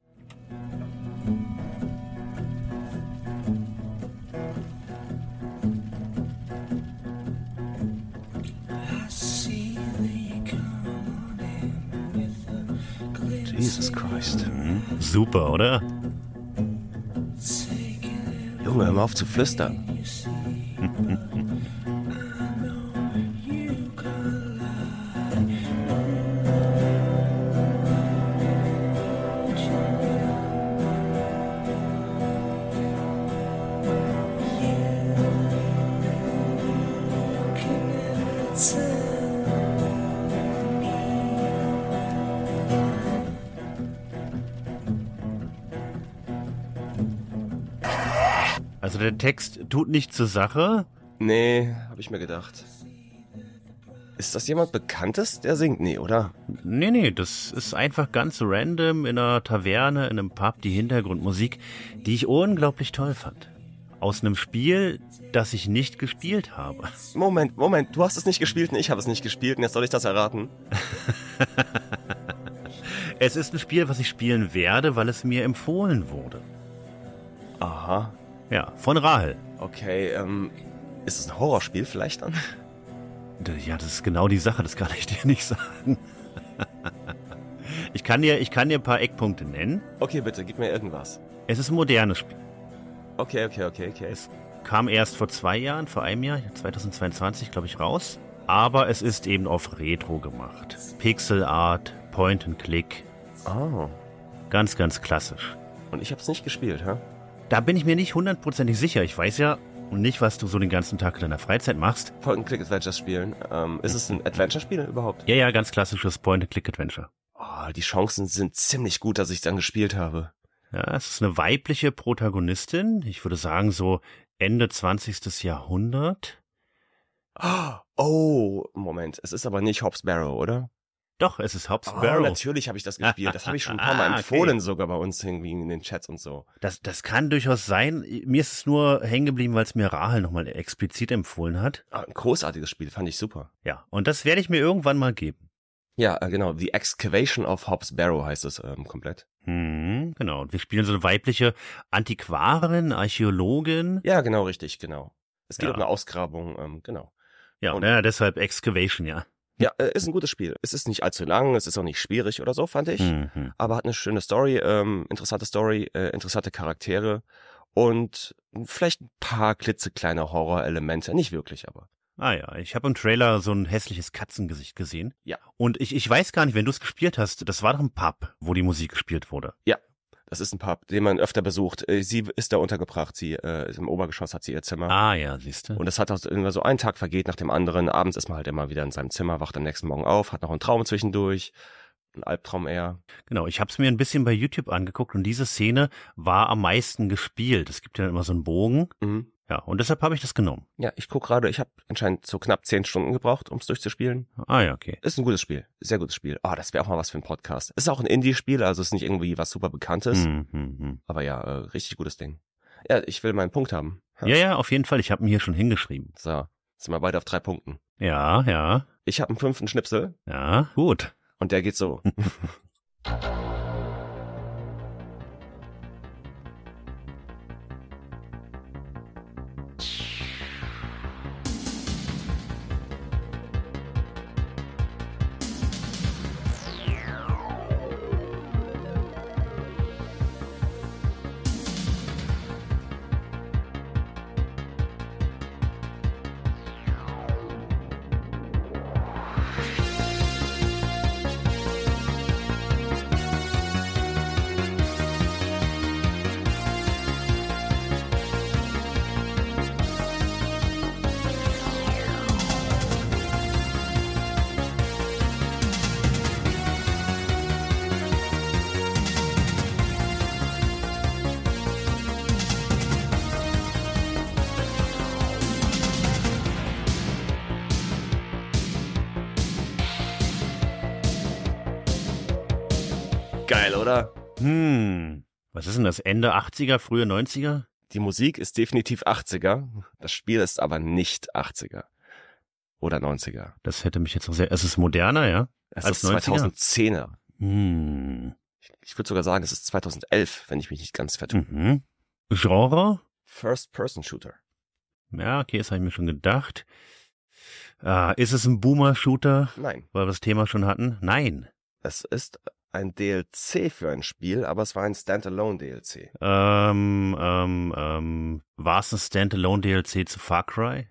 Jesus Christ. Mhm. Super, oder? Junge, hör mal auf zu flüstern. Also der Text tut nicht zur Sache. Nee, hab ich mir gedacht. Ist das jemand Bekanntes, der singt? Nee, oder? Nee, nee, das ist einfach ganz random in einer Taverne, in einem Pub, die Hintergrundmusik, die ich unglaublich toll fand. Aus einem Spiel, das ich nicht gespielt habe. Moment, Moment, du hast es nicht gespielt und ich habe es nicht gespielt und jetzt soll ich das erraten? Es ist ein Spiel, was ich spielen werde, weil es mir empfohlen wurde. Aha. Ja, von Rahel. Okay, ähm, ist es ein Horrorspiel vielleicht dann? Ja, das ist genau die Sache, das kann ich dir nicht sagen. Ich kann dir, ich kann dir ein paar Eckpunkte nennen. Okay, bitte, gib mir irgendwas. Es ist ein modernes Spiel. Okay, okay, okay, okay. Es kam erst vor zwei Jahren, vor einem Jahr, zweitausendzweiundzwanzig, glaube ich, raus. Aber es ist eben auf Retro gemacht. Pixel Art, Point and Click. Oh. Ganz, ganz klassisch. Und ich habe es nicht gespielt, hä? Da bin ich mir nicht hundertprozentig sicher. Ich weiß ja nicht, was du so den ganzen Tag in deiner Freizeit machst. Point-and-Click-Adventures spielen. Ähm, ist es ein Adventure-Spiel überhaupt? Ja, ja, ganz klassisches Point-and-Click-Adventure. Oh, die Chancen sind ziemlich gut, dass ich es dann gespielt habe. Ja, es ist eine weibliche Protagonistin. Ich würde sagen, so Ende zwanzigsten Jahrhundert. Oh, Moment. Es ist aber nicht Hobbs Barrow, oder? Doch, es ist Hobbs Oh, Barrow. natürlich habe ich das gespielt. Das habe ich schon ein paar Mal Ah, empfohlen, okay. sogar bei uns irgendwie in den Chats und so. Das, das kann durchaus sein. Mir ist es nur hängen geblieben, weil es mir Rahel nochmal explizit empfohlen hat. Ah, ein großartiges Spiel, fand ich super. Ja, und das werde ich mir irgendwann mal geben. Ja, äh, genau. The Excavation of Hobbs Barrow heißt es ähm, komplett. Hm, genau. Und wir spielen so eine weibliche Antiquarin, Archäologin. Ja, genau, richtig, genau. Es geht Ja. um eine Ausgrabung, ähm, genau. Ja, Und- ja, deshalb Excavation, ja. Ja, äh, ist ein gutes Spiel. Es ist nicht allzu lang, es ist auch nicht schwierig oder so, fand ich. Mhm. Aber hat eine schöne Story, ähm, interessante Story, äh, interessante Charaktere und vielleicht ein paar klitzekleine Horrorelemente. Nicht wirklich, aber. Ah ja, ich habe im Trailer so ein hässliches Katzengesicht gesehen. Ja. Und ich, ich weiß gar nicht, wenn du es gespielt hast, das war doch ein Pub, wo die Musik gespielt wurde. Ja, das ist ein Pub, den man öfter besucht. Äh, Sie ist da untergebracht, sie äh, ist im Obergeschoss, hat sie ihr Zimmer. Ah ja, siehst du. Und das hat auch immer so ein Tag vergeht nach dem anderen. Abends ist man halt immer wieder in seinem Zimmer, wacht am nächsten Morgen auf, hat noch einen Traum zwischendurch. Ein Albtraum eher. Genau, ich habe es mir ein bisschen bei YouTube angeguckt und diese Szene war am meisten gespielt. Es gibt ja immer so einen Bogen. Mhm. Ja, und deshalb habe ich das genommen. Ja, ich guck gerade, ich habe anscheinend so knapp zehn Stunden gebraucht, um es durchzuspielen. Ah ja, okay. Ist ein gutes Spiel, sehr gutes Spiel. Ah, das wäre auch mal was für einen Podcast. Ist auch ein Indie-Spiel, also ist nicht irgendwie was super Bekanntes. Hm, hm, hm. Aber ja, äh, richtig gutes Ding. Ja, ich will meinen Punkt haben. Ja, ja, auf jeden Fall. Ich habe ihn hier schon hingeschrieben. So, sind wir beide auf drei Punkten. Ja, ja, Ich habe einen fünften Schnipsel ja, gut. und der geht so. Geil, oder? Hm, was ist denn das? Ende achtziger, frühe neunziger? Die Musik ist definitiv achtziger, das Spiel ist aber nicht achtziger. Oder neunziger. Das hätte mich jetzt noch sehr... Es ist moderner, ja? Es Als ist zweitausendzehner. Hm. Ich würde sogar sagen, es ist zweitausendelf, wenn ich mich nicht ganz vertue. Mhm. Genre? First-Person-Shooter. Ja, okay, das habe ich mir schon gedacht. Ah, ist es ein Boomer-Shooter? Nein. Weil wir das Thema schon hatten? Nein. Es ist ein D L C für ein Spiel, aber es war ein Standalone-D L C. Ähm, ähm, ähm, war es ein Standalone-D L C zu Far Cry?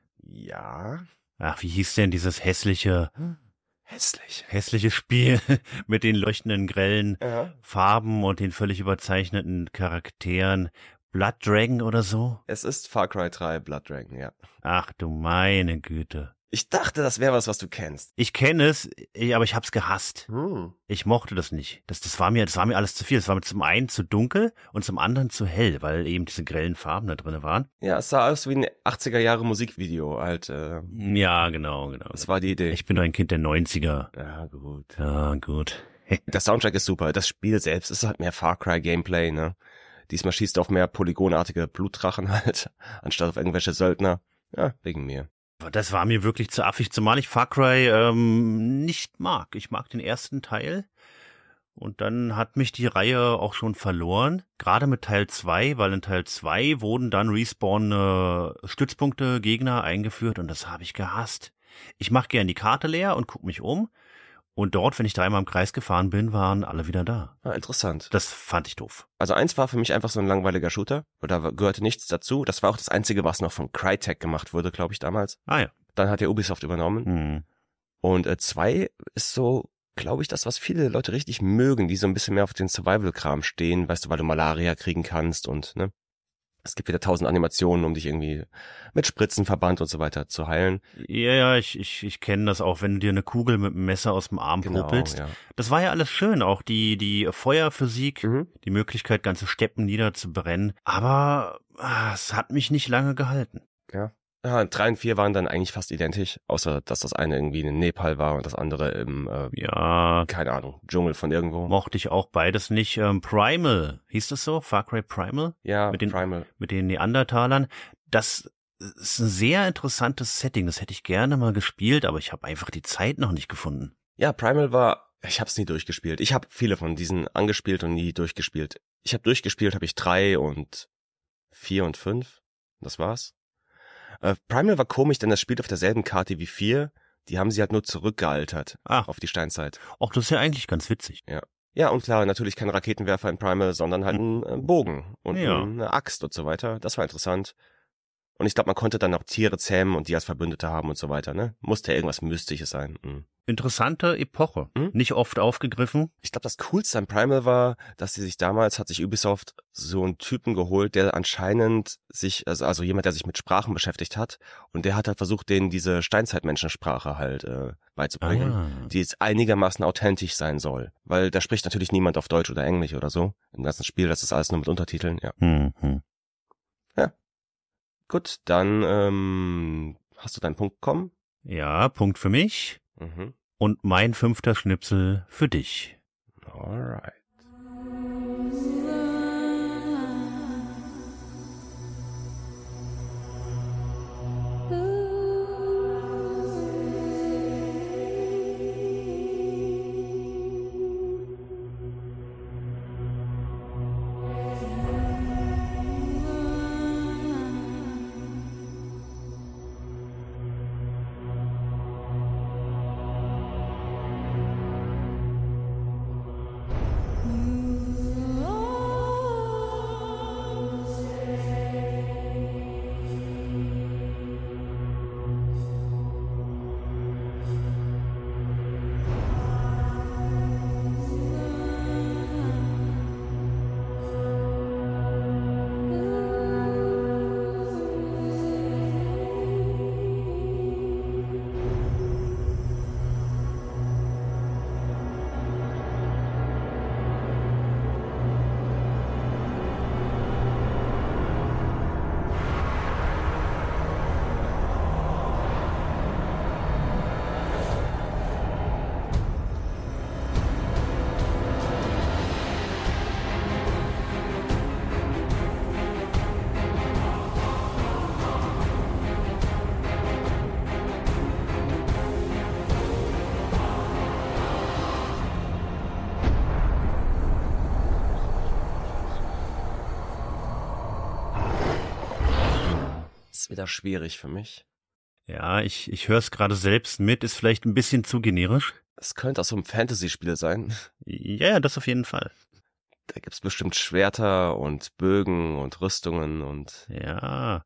Ja. Ach, wie hieß denn dieses hässliche, Hässlich. hässliche Spiel mit den leuchtenden, grellen Ja. Farben und den völlig überzeichneten Charakteren? Blood Dragon oder so? Es ist Far Cry drei Blood Dragon, ja. Ach du meine Güte. Ich dachte, das wäre was, was du kennst. Ich kenne es, ich, aber ich hab's gehasst. Hm. Ich mochte das nicht. Das, das war mir, das war mir alles zu viel. Es war mir zum einen zu dunkel und zum anderen zu hell, weil eben diese grellen Farben da drin waren. Ja, es sah aus wie ein achtziger Jahre Musikvideo, halt. Äh, Ja, genau, genau. das war die Idee. Ich bin doch ein Kind der neunziger. Ja, gut. Ja, gut. Der Soundtrack ist super. Das Spiel selbst ist halt mehr Far Cry Gameplay, ne? Diesmal schießt du auf mehr polygonartige Blutdrachen halt, anstatt auf irgendwelche Söldner. Ja, wegen mir. Das war mir wirklich zu affig, zumal ich Far Cry ähm, nicht mag. Ich mag den ersten Teil und dann hat mich die Reihe auch schon verloren, gerade mit Teil zwei, weil in Teil zwei wurden dann respawnende Stützpunkte, Gegner eingeführt und das habe ich gehasst. Ich mache gern die Karte leer und gucke mich um und dort, wenn ich dreimal im Kreis gefahren bin, waren alle wieder da. Ah, interessant. Das fand ich doof. Also eins war für mich einfach so ein langweiliger Shooter. Oder gehörte nichts dazu. Das war auch das Einzige, was noch von Crytek gemacht wurde, glaube ich, damals. Ah ja. Dann hat ja Ubisoft übernommen. Hm. Und äh, zwei ist so, glaube ich, das, was viele Leute richtig mögen, die so ein bisschen mehr auf den Survival-Kram stehen. Weißt du, weil du Malaria kriegen kannst und, ne? Es gibt wieder tausend Animationen, um dich irgendwie mit Spritzenverband und so weiter zu heilen. Ja, ja, ich, ich, ich kenne das auch, wenn du dir eine Kugel mit einem Messer aus dem Arm Genau, popelst. ja. Das war ja alles schön, auch die, die Feuerphysik, Mhm. die Möglichkeit, ganze Steppen niederzubrennen. Aber ah, es hat mich nicht lange gehalten. Ja. Ja, drei und vier waren dann eigentlich fast identisch, außer dass das eine irgendwie in Nepal war und das andere im, äh, Ja, keine Ahnung, Dschungel von irgendwo. mochte ich auch beides nicht. Ähm, Primal, hieß das so? Far Cry Primal? Ja, mit den, Primal. mit den Neandertalern. Das ist ein sehr interessantes Setting. Das hätte ich gerne mal gespielt, aber ich habe einfach die Zeit noch nicht gefunden. Ja, Primal war, ich hab's nie durchgespielt. Ich habe viele von diesen angespielt und nie durchgespielt. Ich habe durchgespielt, habe ich drei und vier und fünf. Das war's. Äh, Primal war komisch, denn das spielt auf derselben Karte wie vier. Die haben sie halt nur zurückgealtert Ach. auf die Steinzeit. Ach, das ist ja eigentlich ganz witzig. Ja. Ja, und klar, natürlich kein Raketenwerfer in Primal, sondern halt ein, ein Bogen und Ja. eine Axt und so weiter. Das war interessant. Und ich glaube, man konnte dann auch Tiere zähmen und die als Verbündete haben und so weiter, ne? Musste ja irgendwas Mystisches sein. Mhm. Interessante Epoche. Hm? Nicht oft aufgegriffen. Ich glaube, das Coolste an Primal war, dass sie sich damals, hat sich Ubisoft so einen Typen geholt, der anscheinend sich, also, also jemand, der sich mit Sprachen beschäftigt hat, und der hat halt versucht, denen diese Steinzeitmenschensprache halt äh, beizubringen, Ah. die jetzt einigermaßen authentisch sein soll. Weil da spricht natürlich niemand auf Deutsch oder Englisch oder so. Im ganzen Spiel, das ist alles nur mit Untertiteln, ja. Hm, hm. Gut, dann ähm, hast du deinen Punkt bekommen? Ja, Punkt für mich. Mhm. Und mein fünfter Schnipsel für dich. Alright. Ist wieder schwierig für mich. Ja, ich, ich höre es gerade selbst mit. Ist vielleicht ein bisschen zu generisch. Es könnte auch so ein Fantasy-Spiel sein. Ja, ja, das auf jeden Fall. Da gibt's bestimmt Schwerter und Bögen und Rüstungen und Ja,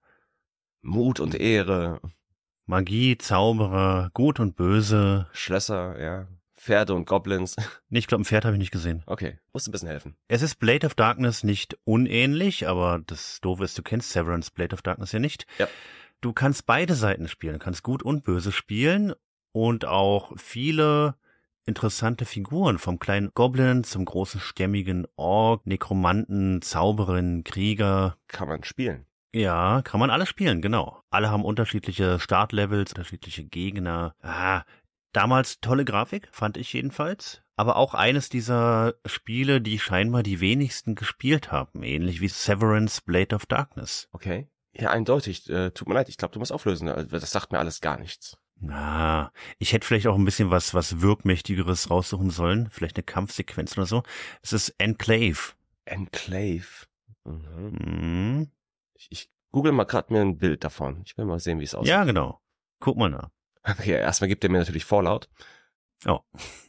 Mut und Ehre, Magie, Zauberer, Gut und Böse. Schlösser, ja, Pferde und Goblins. Nee, ich glaube, ein Pferd habe ich nicht gesehen. Okay, musst ein bisschen helfen. Es ist Blade of Darkness nicht unähnlich, aber das Doofe ist, du kennst Severance Blade of Darkness ja nicht. Ja. Du kannst beide Seiten spielen. Du kannst Gut und Böse spielen und auch viele interessante Figuren, vom kleinen Goblin zum großen stämmigen Ork, Nekromanten, Zauberin, Krieger. Kann man spielen. Ja, kann man alles spielen, genau. Alle haben unterschiedliche Startlevels, unterschiedliche Gegner. Ah, damals tolle Grafik, fand ich jedenfalls. Aber auch eines dieser Spiele, die scheinbar die wenigsten gespielt haben. Ähnlich wie Severance Blade of Darkness. Okay. Ja, eindeutig. Äh, tut mir leid, ich glaube, du musst auflösen. Das sagt mir alles gar nichts. Na, ich hätte vielleicht auch ein bisschen was, was Wirkmächtigeres raussuchen sollen. Vielleicht eine Kampfsequenz oder so. Es ist Enclave. Enclave. Mhm. Mhm. Ich, ich google mal gerade mir ein Bild davon. Ich will mal sehen, wie es aussieht. Ja, genau. Guck mal nach. Okay, erstmal gibt er mir natürlich Fallout. Oh.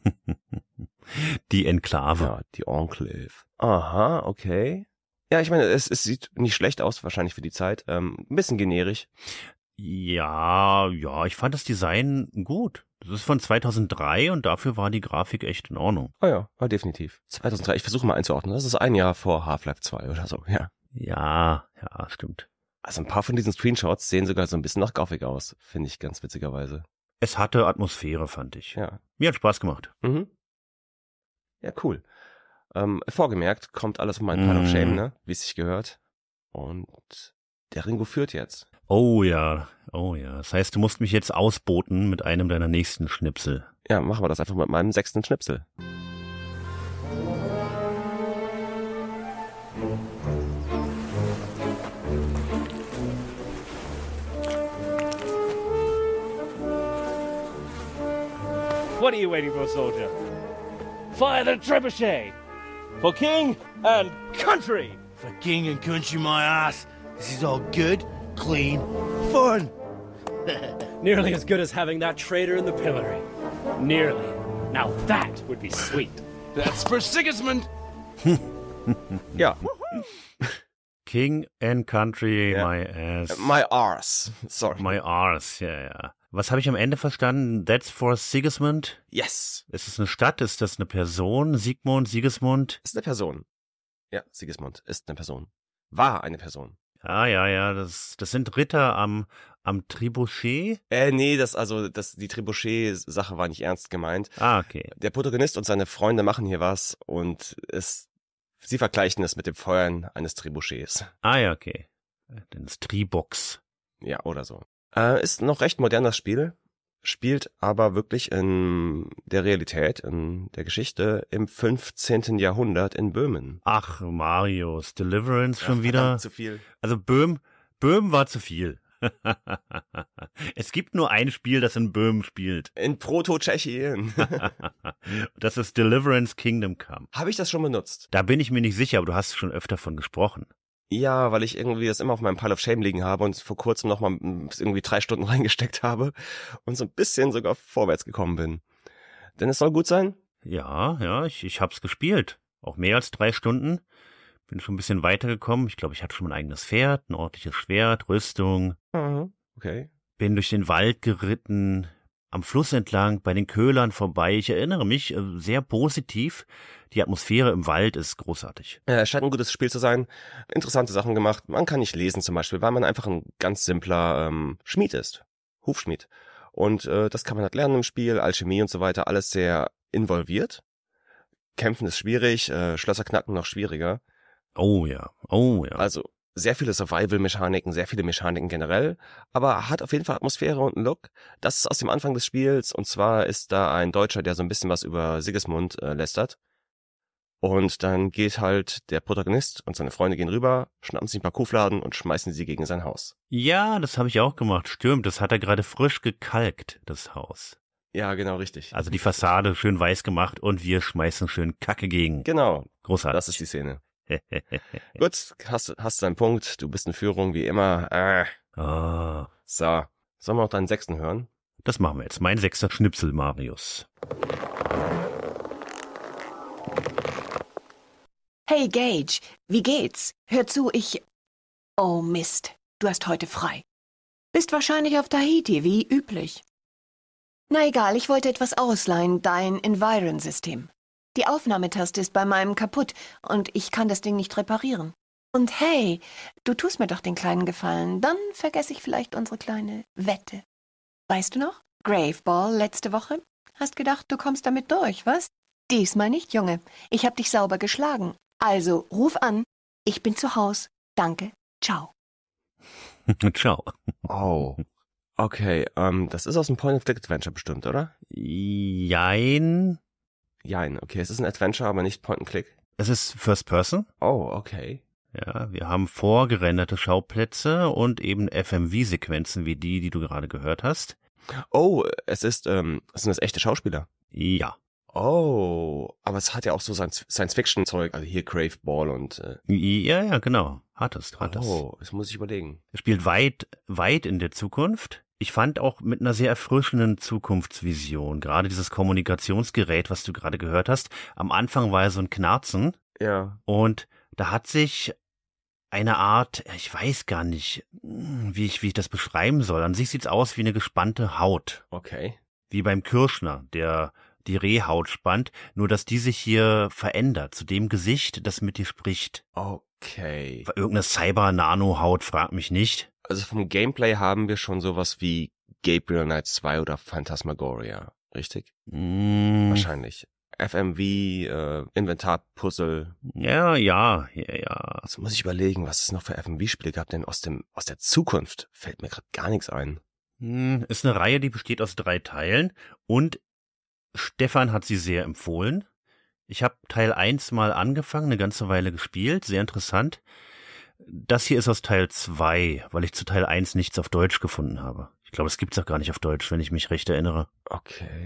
Die Enklave. Ja, die Enclave. Aha, okay. Ja, ich meine, es, es sieht nicht schlecht aus, wahrscheinlich für die Zeit. Ähm, ein bisschen generisch. Ja, ja, ich fand das Design gut. Das ist von zweitausenddrei und dafür war die Grafik echt in Ordnung. Oh ja, war definitiv. zweitausenddrei, ich versuche mal einzuordnen. Das ist ein Jahr vor Half-Life zwei oder so, ja. Ja, ja, stimmt. Also ein paar von diesen Screenshots sehen sogar so ein bisschen nach Gothic aus, finde ich ganz witzigerweise. Es hatte Atmosphäre, fand ich. Ja. Mir hat Spaß gemacht. Mhm. Ja, cool. Ähm, vorgemerkt, kommt alles um einen Pile of Shame, ne? Wie es sich gehört. Und der Ringo führt jetzt. Oh ja, oh ja. Das heißt, du musst mich jetzt ausboten mit einem deiner nächsten Schnipsel. Ja, machen wir das einfach mit meinem sechsten Schnipsel. What are you waiting for, soldier? Fire the trebuchet! For king and country! For king and country, my ass. This is all good, clean, fun. Nearly as good as having that traitor in the pillory. Nearly. Now that would be sweet. That's for Sigismund. Ja. King and Country, Ja. my ass. My arse. Sorry. My arse, ja, ja. Was habe ich am Ende verstanden? That's for Sigismund? Yes. Ist es eine Stadt? Ist das eine Person? Sigmund, Sigismund? Ist eine Person. Ja, Sigismund ist eine Person. War eine Person. Ja, ja, ja, das, das sind Ritter am, am Trebuchet? Äh, nee, das, also, das, die Trebuchet-Sache war nicht ernst gemeint. Ah, okay. Der Protagonist und seine Freunde machen hier was und es, sie vergleichen es mit dem Feuern eines Trebuchets. Ah, ja, okay. Das Tribox. Ja, oder so. Äh, ist noch recht modern, das Spiel. Spielt aber wirklich in der Realität, in der Geschichte im fünfzehnten Jahrhundert in Böhmen. Ach, Marius, Deliverance schon Ach, wieder? Zu viel. Also Böhm, Böhm war zu viel. Es gibt nur ein Spiel, das in Böhmen spielt. In Proto-Tschechien. Das ist Deliverance Kingdom Come. Habe ich das schon benutzt? Da bin ich mir nicht sicher, aber du hast schon öfter von gesprochen. Ja, weil ich irgendwie das immer auf meinem Pile of Shame liegen habe und vor kurzem noch mal irgendwie drei Stunden reingesteckt habe und so ein bisschen sogar vorwärts gekommen bin. Denn es soll gut sein? Ja, ja, ich, ich hab's gespielt. Auch mehr als drei Stunden. Bin schon ein bisschen weitergekommen. Ich glaube, ich hatte schon mein eigenes Pferd, ein ordentliches Schwert, Rüstung. Mhm, okay. Bin durch den Wald geritten, am Fluss entlang, bei den Köhlern vorbei. Ich erinnere mich äh, sehr positiv. Die Atmosphäre im Wald ist großartig. Ja, es scheint ein gutes Spiel zu sein. Interessante Sachen gemacht. Man kann nicht lesen zum Beispiel, weil man einfach ein ganz simpler ähm, Schmied ist. Hufschmied. Und äh, das kann man halt lernen im Spiel. Alchemie und so weiter. Alles sehr involviert. Kämpfen ist schwierig. Äh, Schlösser knacken noch schwieriger. Oh ja, oh ja. Also sehr viele Survival-Mechaniken, sehr viele Mechaniken generell, aber hat auf jeden Fall Atmosphäre und einen Look. Das ist aus dem Anfang des Spiels und zwar ist da ein Deutscher, der so ein bisschen was über Sigismund äh, lästert. Und dann geht halt der Protagonist und seine Freunde gehen rüber, schnappen sich ein paar Kuhfladen und schmeißen sie gegen sein Haus. Ja, das habe ich auch gemacht. Stimmt, das hat er gerade frisch gekalkt, das Haus. Ja, genau, richtig. Also die Fassade schön weiß gemacht und wir schmeißen schön Kacke gegen. Genau. Großartig. Das ist die Szene. Gut, hast, hast deinen Punkt. Du bist in Führung, wie immer. Äh. Oh. So, sollen wir noch deinen sechsten hören? Das machen wir jetzt. Mein sechster Schnipsel, Marius. Hey Gage, wie geht's? Hör zu, ich... Oh Mist, du hast heute frei. Bist wahrscheinlich auf Tahiti, wie üblich. Na egal, ich wollte etwas ausleihen, dein Environ-System. Die Aufnahmetaste ist bei meinem kaputt und ich kann das Ding nicht reparieren. Und hey, du tust mir doch den kleinen Gefallen, dann vergesse ich vielleicht unsere kleine Wette. Weißt du noch? Graveball letzte Woche? Hast gedacht, du kommst damit durch, was? Diesmal nicht, Junge. Ich hab dich sauber geschlagen. Also, ruf an. Ich bin zu Haus. Danke. Ciao. Ciao. Oh. Okay, ähm, das ist aus dem Point-and-Click-Adventure bestimmt, oder? Jein. Jein, okay. Es ist ein Adventure, aber nicht Point-and-Click. Es ist First Person. Oh, okay. Ja, wir haben vorgerenderte Schauplätze und eben F M V-Sequenzen wie die, die du gerade gehört hast. Oh, es ist, ähm, sind das echte Schauspieler? Ja. Oh, aber es hat ja auch so Science-Fiction-Zeug, also hier Graveball und... Äh ja, ja, genau. Hat es, hat es. Oh, das muss ich überlegen. Es spielt weit, weit in der Zukunft. Ich fand auch mit einer sehr erfrischenden Zukunftsvision, gerade dieses Kommunikationsgerät, was du gerade gehört hast. Am Anfang war ja so ein Knarzen. Ja. Und da hat sich eine Art, ich weiß gar nicht, wie ich, wie ich das beschreiben soll. An sich sieht's aus wie eine gespannte Haut. Okay. Wie beim Kirschner, der die Rehhaut spannt, nur dass die sich hier verändert, zu dem Gesicht, das mit dir spricht. Okay. Irgendeine Cyber-Nano-Haut, frag mich nicht. Also vom Gameplay haben wir schon sowas wie Gabriel Knight zwei oder Phantasmagoria, richtig? Mm. Wahrscheinlich. F M V, äh, Inventar-Puzzle. Ja, ja, ja, ja. Also muss ich überlegen, was es noch für F M V-Spiele gab, denn aus dem aus der Zukunft fällt mir gerade gar nichts ein. Hm, ist eine Reihe, die besteht aus drei Teilen und Stefan hat sie sehr empfohlen. Ich habe Teil eins mal angefangen, eine ganze Weile gespielt, sehr interessant. Das hier ist aus Teil zwei, weil ich zu Teil eins nichts auf Deutsch gefunden habe. Ich glaube, es gibt's auch gar nicht auf Deutsch, wenn ich mich recht erinnere. Okay.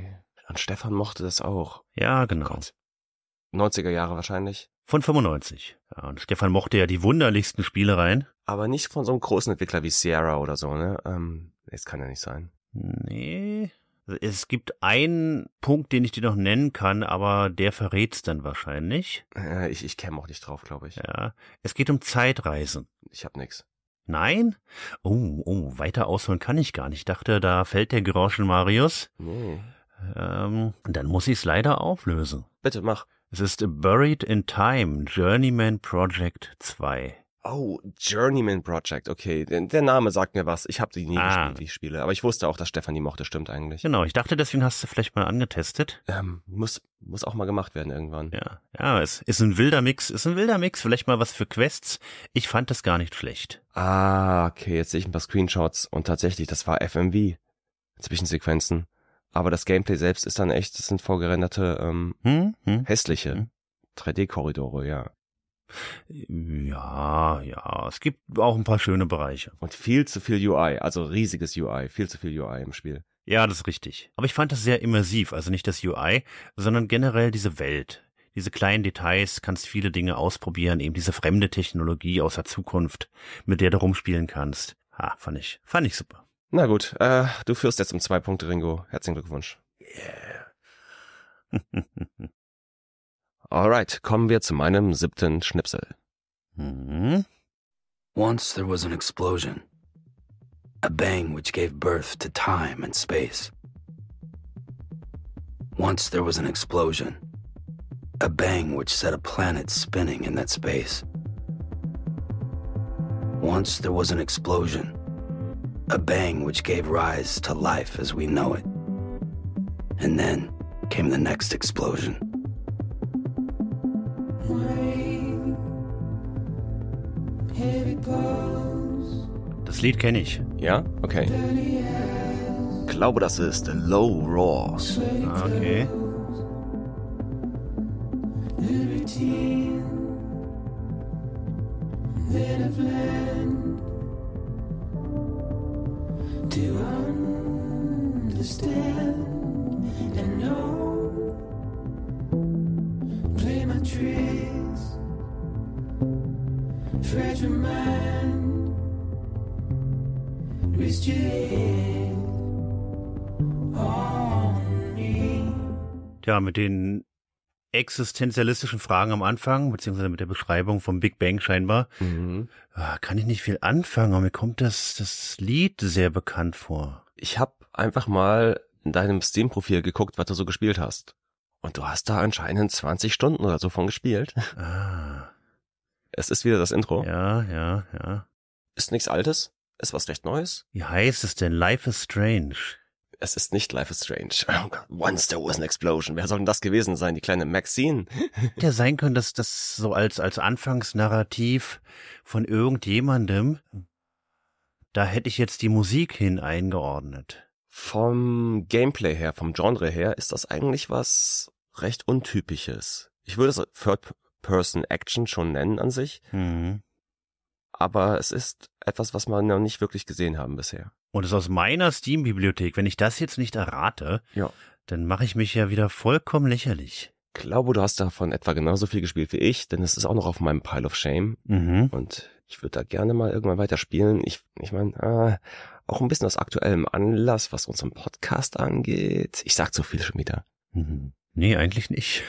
Und Stefan mochte das auch. Ja, genau. Gott. neunziger Jahre wahrscheinlich. Von fünfundneunzig. Ja, und Stefan mochte ja die wunderlichsten Spielereien. Aber nicht von so einem großen Entwickler wie Sierra oder so, ne? Ähm, das kann ja nicht sein. Nee. Es gibt einen Punkt, den ich dir noch nennen kann, aber der verrät's dann wahrscheinlich. Äh, ich ich käme auch nicht drauf, glaube ich. Ja. Es geht um Zeitreisen. Ich hab nix. Nein? Oh, oh, weiter ausholen kann ich gar nicht. Ich dachte, da fällt der Groschen, Marius. Nee. Ähm, dann muss ich es leider auflösen. Bitte, mach. Es ist Buried in Time, Journeyman Project zwei. Oh, Journeyman Project, okay. Der, der Name sagt mir was. Ich habe die nie ah. gespielt, die Spiele. Aber ich wusste auch, dass Stefan die mochte, stimmt eigentlich. Genau, ich dachte, deswegen hast du vielleicht mal angetestet. Ähm, muss, muss auch mal gemacht werden irgendwann. Ja, ja, es ist ein wilder Mix, ist ein wilder Mix. Vielleicht mal was für Quests. Ich fand das gar nicht schlecht. Ah, okay, jetzt sehe ich ein paar Screenshots und tatsächlich, das war F M V. Zwischensequenzen. Aber das Gameplay selbst ist dann echt, das sind vorgerenderte, ähm, hm? Hm? hässliche hm? drei D-Korridore, ja. Ja, ja, es gibt auch ein paar schöne Bereiche. Und viel zu viel U I, also riesiges U I, viel zu viel U I im Spiel. Ja, das ist richtig. Aber ich fand das sehr immersiv, also nicht das U I, sondern generell diese Welt. Diese kleinen Details, kannst viele Dinge ausprobieren, eben diese fremde Technologie aus der Zukunft, mit der du rumspielen kannst. Ha, fand ich, fand ich super. Na gut, äh, du führst jetzt um zwei Punkte, Ringo. Herzlichen Glückwunsch. Yeah. Alright, kommen wir zu meinem siebten Schnipsel. Mhm. Once there was an explosion. A bang which gave birth to time and space. Once there was an explosion. A bang which set a planet spinning in that space. Once there was an explosion. A bang which gave rise to life as we know it. And then came the next explosion. Das Lied kenne ich. Ja? Okay. Ich glaube, das ist Low Roar. Ah, okay. Ja, mit den existenzialistischen Fragen am Anfang, beziehungsweise mit der Beschreibung vom Big Bang scheinbar, mhm. kann ich nicht viel anfangen, aber mir kommt das, das Lied sehr bekannt vor. Ich habe einfach mal in deinem Steam-Profil geguckt, was du so gespielt hast. Und du hast da anscheinend zwanzig Stunden oder so von gespielt. Ah. Es ist wieder das Intro. Ja, ja, ja. Ist nichts Altes? Ist was recht Neues? Wie heißt es denn? Life is Strange. Es ist nicht Life is Strange. Once there was an explosion. Wer soll denn das gewesen sein? Die kleine Maxine? Hätte ja sein können, dass das so als, als Anfangsnarrativ von irgendjemandem, da hätte ich jetzt die Musik hin eingeordnet. Vom Gameplay her, vom Genre her, ist das eigentlich was recht Untypisches. Ich würde es Third-Person-Action schon nennen an sich. Mhm. Aber es ist etwas, was wir noch nicht wirklich gesehen haben bisher. Und es ist aus meiner Steam-Bibliothek. Wenn ich das jetzt nicht errate, ja. dann mache ich mich ja wieder vollkommen lächerlich. Ich glaube, du hast davon etwa genauso viel gespielt wie ich, denn es ist auch noch auf meinem Pile of Shame. Mhm. Und ich würde da gerne mal irgendwann weiter spielen. Ich, ich meine, äh, auch ein bisschen aus aktuellem Anlass, was unseren Podcast angeht. Ich sag zu viel schon wieder. Mhm. Nee, eigentlich nicht.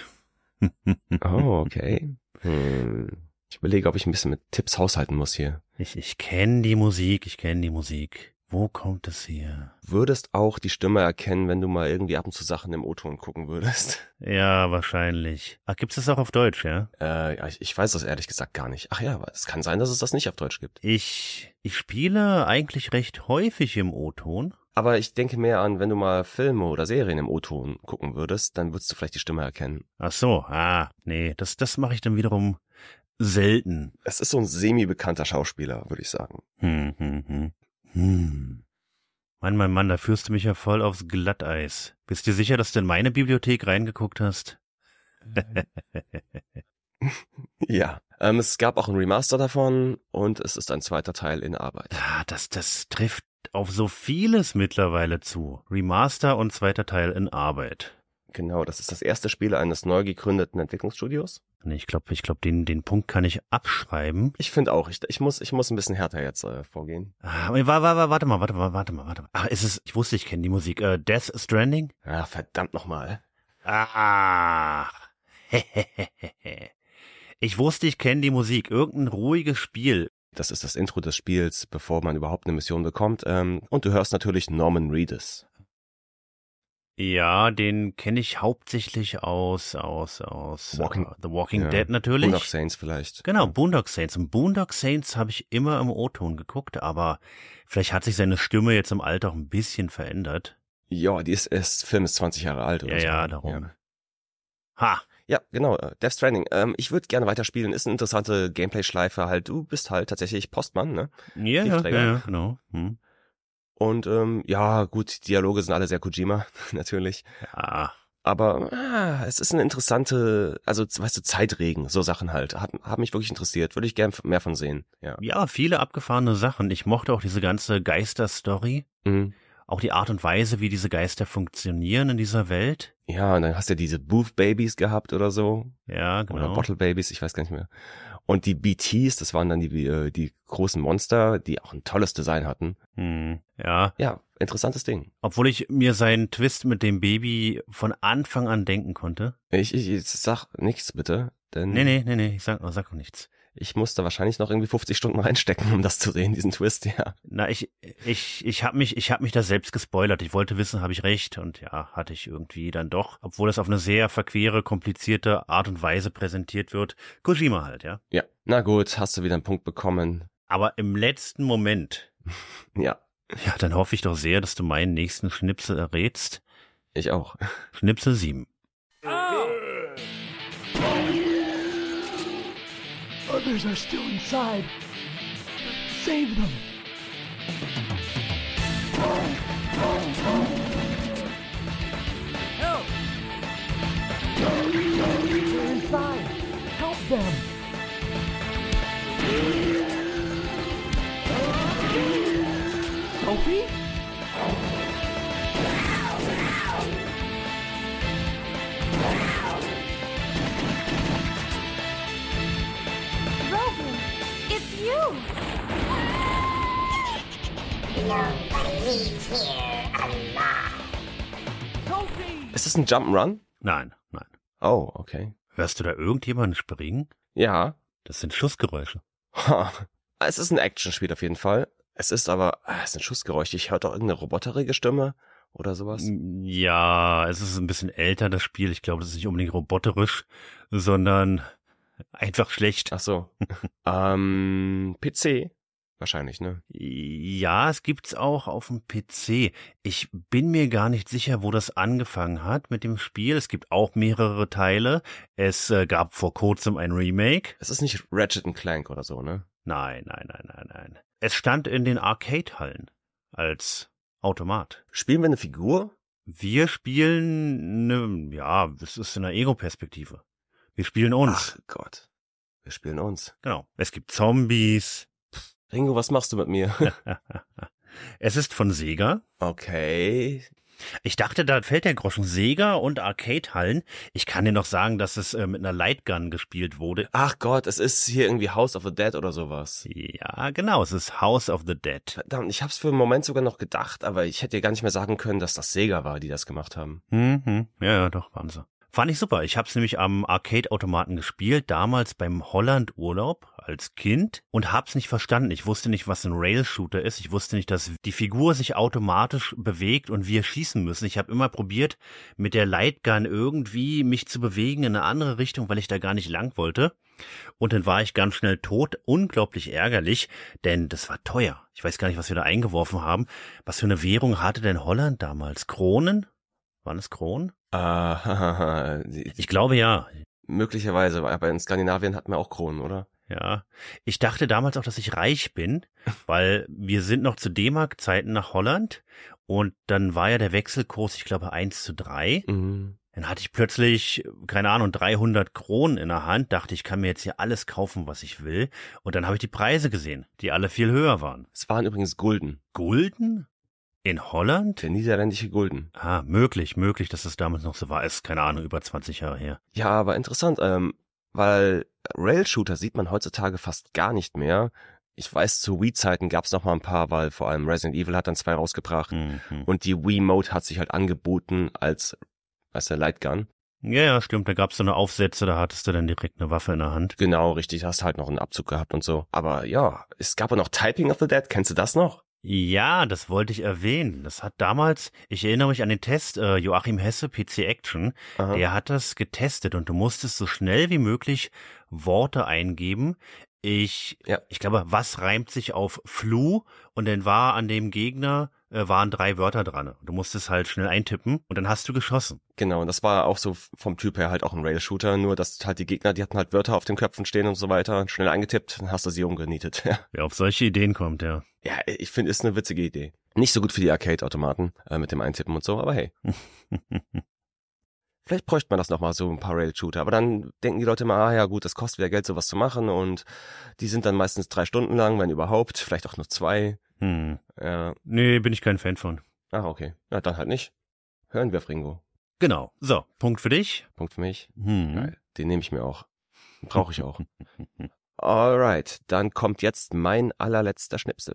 Oh, okay. Hm. Ich überlege, ob ich ein bisschen mit Tipps haushalten muss hier. Ich, ich kenne die Musik, ich kenne die Musik. Wo kommt es her? Würdest auch die Stimme erkennen, wenn du mal irgendwie ab und zu Sachen im O-Ton gucken würdest? Ja, wahrscheinlich. Ach, gibt's das auch auf Deutsch, ja? Äh, ich, ich weiß das ehrlich gesagt gar nicht. Ach ja, aber es kann sein, dass es das nicht auf Deutsch gibt. Ich, ich spiele eigentlich recht häufig im O-Ton. Aber ich denke mehr an, wenn du mal Filme oder Serien im O-Ton gucken würdest, dann würdest du vielleicht die Stimme erkennen. Ach so, ah, nee, das, das mache ich dann wiederum selten. Es ist so ein semi-bekannter Schauspieler, würde ich sagen. Hm, hm, hm. Hm. Mann, Mann, Mann, da führst du mich ja voll aufs Glatteis. Bist du sicher, dass du in meine Bibliothek reingeguckt hast? Ja, ähm, es gab auch ein Remaster davon und es ist ein zweiter Teil in Arbeit. Ja, das, das trifft auf so vieles mittlerweile zu. Remaster und zweiter Teil in Arbeit. Genau, das ist das erste Spiel eines neu gegründeten Entwicklungsstudios. Nee, ich glaube, ich glaube, den, den Punkt kann ich abschreiben. Ich finde auch, ich, ich muss, ich muss ein bisschen härter jetzt äh, vorgehen. Ah, warte, warte, warte mal, warte mal, warte mal, warte mal. Ach, ist es, ich wusste, ich kenne die Musik. Äh, Death Stranding? Ja, verdammt nochmal. Ach. Ich wusste, ich kenne die Musik. Irgendein ruhiges Spiel. Das ist das Intro des Spiels, bevor man überhaupt eine Mission bekommt. Ähm, und du hörst natürlich Norman Reedus. Ja, den kenne ich hauptsächlich aus, aus, aus Walking, uh, The Walking ja, Dead natürlich. Boondock Saints vielleicht. Genau, Boondock Saints. Und Boondock Saints habe ich immer im O-Ton geguckt, aber vielleicht hat sich seine Stimme jetzt im Alter auch ein bisschen verändert. Ja, die ist, ist Film ist zwanzig Jahre alt oder ja, so. Ja, darum. Ja. Ha! Ja, genau, Death Stranding. Ähm, ich würde gerne weiterspielen. Ist eine interessante Gameplay-Schleife halt. Du bist halt tatsächlich Postmann, ne? Ja, ja, ja, genau. Hm. Und ähm, ja, gut, Dialoge sind alle sehr Kojima, natürlich. Ja. Aber ah, es ist eine interessante, also weißt du, Zeitregen, so Sachen halt. Hat, haben mich wirklich interessiert. Würde ich gerne mehr von sehen. Ja. Ja, viele abgefahrene Sachen. Ich mochte auch diese ganze Geister-Story. Mhm. Auch die Art und Weise, wie diese Geister funktionieren in dieser Welt. Ja, und dann hast du ja diese Booth-Babys gehabt oder so. Ja, genau. Oder Bottle-Babys, ich weiß gar nicht mehr. Und die B Ts, das waren dann die, die großen Monster, die auch ein tolles Design hatten. Hm, ja. Ja, interessantes Ding. Obwohl ich mir seinen Twist mit dem Baby von Anfang an denken konnte. Ich, ich, ich sag nichts bitte, denn... Nee, nee, nee, nee, ich sag, sag auch nichts. Ich musste wahrscheinlich noch irgendwie fünfzig Stunden reinstecken, um das zu sehen, diesen Twist, ja. Na, ich, ich, ich hab mich, ich hab mich da selbst gespoilert. Ich wollte wissen, habe ich recht? Und ja, hatte ich irgendwie dann doch, obwohl es auf eine sehr verquere, komplizierte Art und Weise präsentiert wird. Kojima halt, ja. Ja, na gut, hast du wieder einen Punkt bekommen. Aber im letzten Moment. Ja. Ja, dann hoffe ich doch sehr, dass du meinen nächsten Schnipsel errätst. Ich auch. Schnipsel sieben. Others are still inside. Save them. Help! They're inside. Help them. Sophie? It's you! Nobody leaves here alive. Sophie! Ist das ein Jump'n'Run? Nein, nein. Oh, okay. Hörst du da irgendjemanden springen? Ja. Das sind Schussgeräusche. Ha. Es ist ein Actionspiel auf jeden Fall. Es ist aber, es sind Schussgeräusche. Ich höre doch irgendeine roboterige Stimme oder sowas. Ja, es ist ein bisschen älter, das Spiel. Ich glaube, das ist nicht unbedingt roboterisch, sondern einfach schlecht. Ach so. ähm, P C wahrscheinlich, ne? Ja, es gibt's auch auf dem P C. Ich bin mir gar nicht sicher, wo das angefangen hat mit dem Spiel. Es gibt auch mehrere Teile. Es äh, gab vor kurzem ein Remake. Es ist nicht Ratchet and Clank oder so, ne? Nein, nein, nein, nein, nein. Es stand in den Arcade-Hallen als Automat. Spielen wir eine Figur? Wir spielen, ne, ja, es ist in der Ego-Perspektive. Wir spielen uns. Ach Gott. Wir spielen uns. Genau. Es gibt Zombies. Ringo, was machst du mit mir? Es ist von Sega. Okay. Ich dachte, da fällt der Groschen. Sega und Arcade-Hallen. Ich kann dir noch sagen, dass es äh, mit einer Lightgun gespielt wurde. Ach Gott, es ist hier irgendwie House of the Dead oder sowas. Ja, genau, es ist House of the Dead. Verdammt, ich hab's für einen Moment sogar noch gedacht, aber ich hätte dir gar nicht mehr sagen können, dass das Sega war, die das gemacht haben. Mhm. Ja, ja, doch, waren sie. Fand ich super. Ich habe es nämlich am Arcade-Automaten gespielt, damals beim Holland-Urlaub als Kind und hab's nicht verstanden. Ich wusste nicht, was ein Rail-Shooter ist. Ich wusste nicht, dass die Figur sich automatisch bewegt und wir schießen müssen. Ich habe immer probiert, mit der Lightgun irgendwie mich zu bewegen in eine andere Richtung, weil ich da gar nicht lang wollte. Und dann war ich ganz schnell tot. Unglaublich ärgerlich, denn das war teuer. Ich weiß gar nicht, was wir da eingeworfen haben. Was für eine Währung hatte denn Holland damals? Kronen? Waren es Kronen? Ah, ich glaube ja. Möglicherweise, aber in Skandinavien hatten wir auch Kronen, oder? Ja. Ich dachte damals auch, dass ich reich bin, weil wir sind noch zu D-Mark-Zeiten nach Holland und dann war ja der Wechselkurs, ich glaube, eins zu drei. Mhm. Dann hatte ich plötzlich, keine Ahnung, dreihundert Kronen in der Hand, dachte, ich kann mir jetzt hier alles kaufen, was ich will. Und dann habe ich die Preise gesehen, die alle viel höher waren. Es waren übrigens Gulden. Gulden? In Holland? Der niederländische Gulden. Ah, möglich, möglich, dass es damals noch so war. Ist, keine Ahnung, über zwanzig Jahre her. Ja, aber interessant, ähm, weil Rail-Shooter sieht man heutzutage fast gar nicht mehr. Ich weiß, zu Wii-Zeiten gab es noch mal ein paar, weil vor allem Resident Evil hat dann zwei rausgebracht. Mhm. Und die Wii-Mode hat sich halt angeboten als, als der Lightgun. Ja, ja, stimmt. Da gab's so eine Aufsätze, da hattest du dann direkt eine Waffe in der Hand. Genau, richtig. Hast halt noch einen Abzug gehabt und so. Aber ja, es gab auch noch Typing of the Dead. Kennst du das noch? Ja, das wollte ich erwähnen. Das hat damals, ich erinnere mich an den Test, äh, Joachim Hesse, P C Action, Aha. der hat das getestet und du musstest so schnell wie möglich Worte eingeben. Ich, ja. ich glaube, was reimt sich auf Flu? Und dann war an dem Gegner, äh, waren drei Wörter dran. Du musstest halt schnell eintippen und dann hast du geschossen. Genau, und das war auch so vom Typ her halt auch ein Rail-Shooter, nur dass halt die Gegner, die hatten halt Wörter auf den Köpfen stehen und so weiter, schnell eingetippt, dann hast du sie umgenietet. Ja. Wer auf solche Ideen kommt, ja. Ja, ich finde, ist eine witzige Idee. Nicht so gut für die Arcade-Automaten äh, mit dem Eintippen und so, aber hey. Vielleicht bräuchte man das nochmal, so ein paar Rail-Shooter. Aber dann denken die Leute immer, ah ja gut, das kostet wieder Geld, sowas zu machen. Und die sind dann meistens drei Stunden lang, wenn überhaupt. Vielleicht auch nur zwei. Hm. Ja. Nee, bin ich kein Fan von. Ach, okay. Ja, dann halt nicht. Hören wir auf Ringo. Genau. So, Punkt für dich. Punkt für mich. Hm. Geil. Den nehme ich mir auch. Brauche ich auch. Alright, dann kommt jetzt mein allerletzter Schnipsel.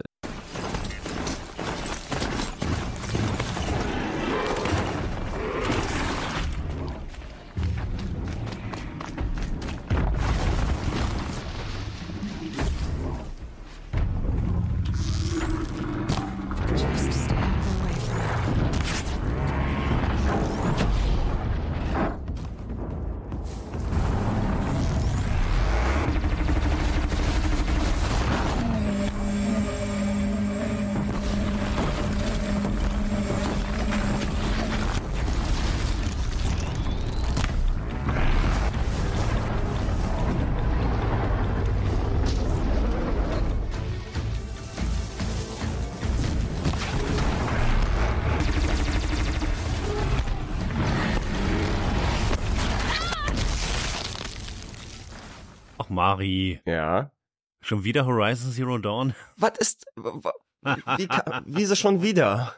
Mari. Ja? Schon wieder Horizon Zero Dawn? Was ist... Wie, wieso schon wieder?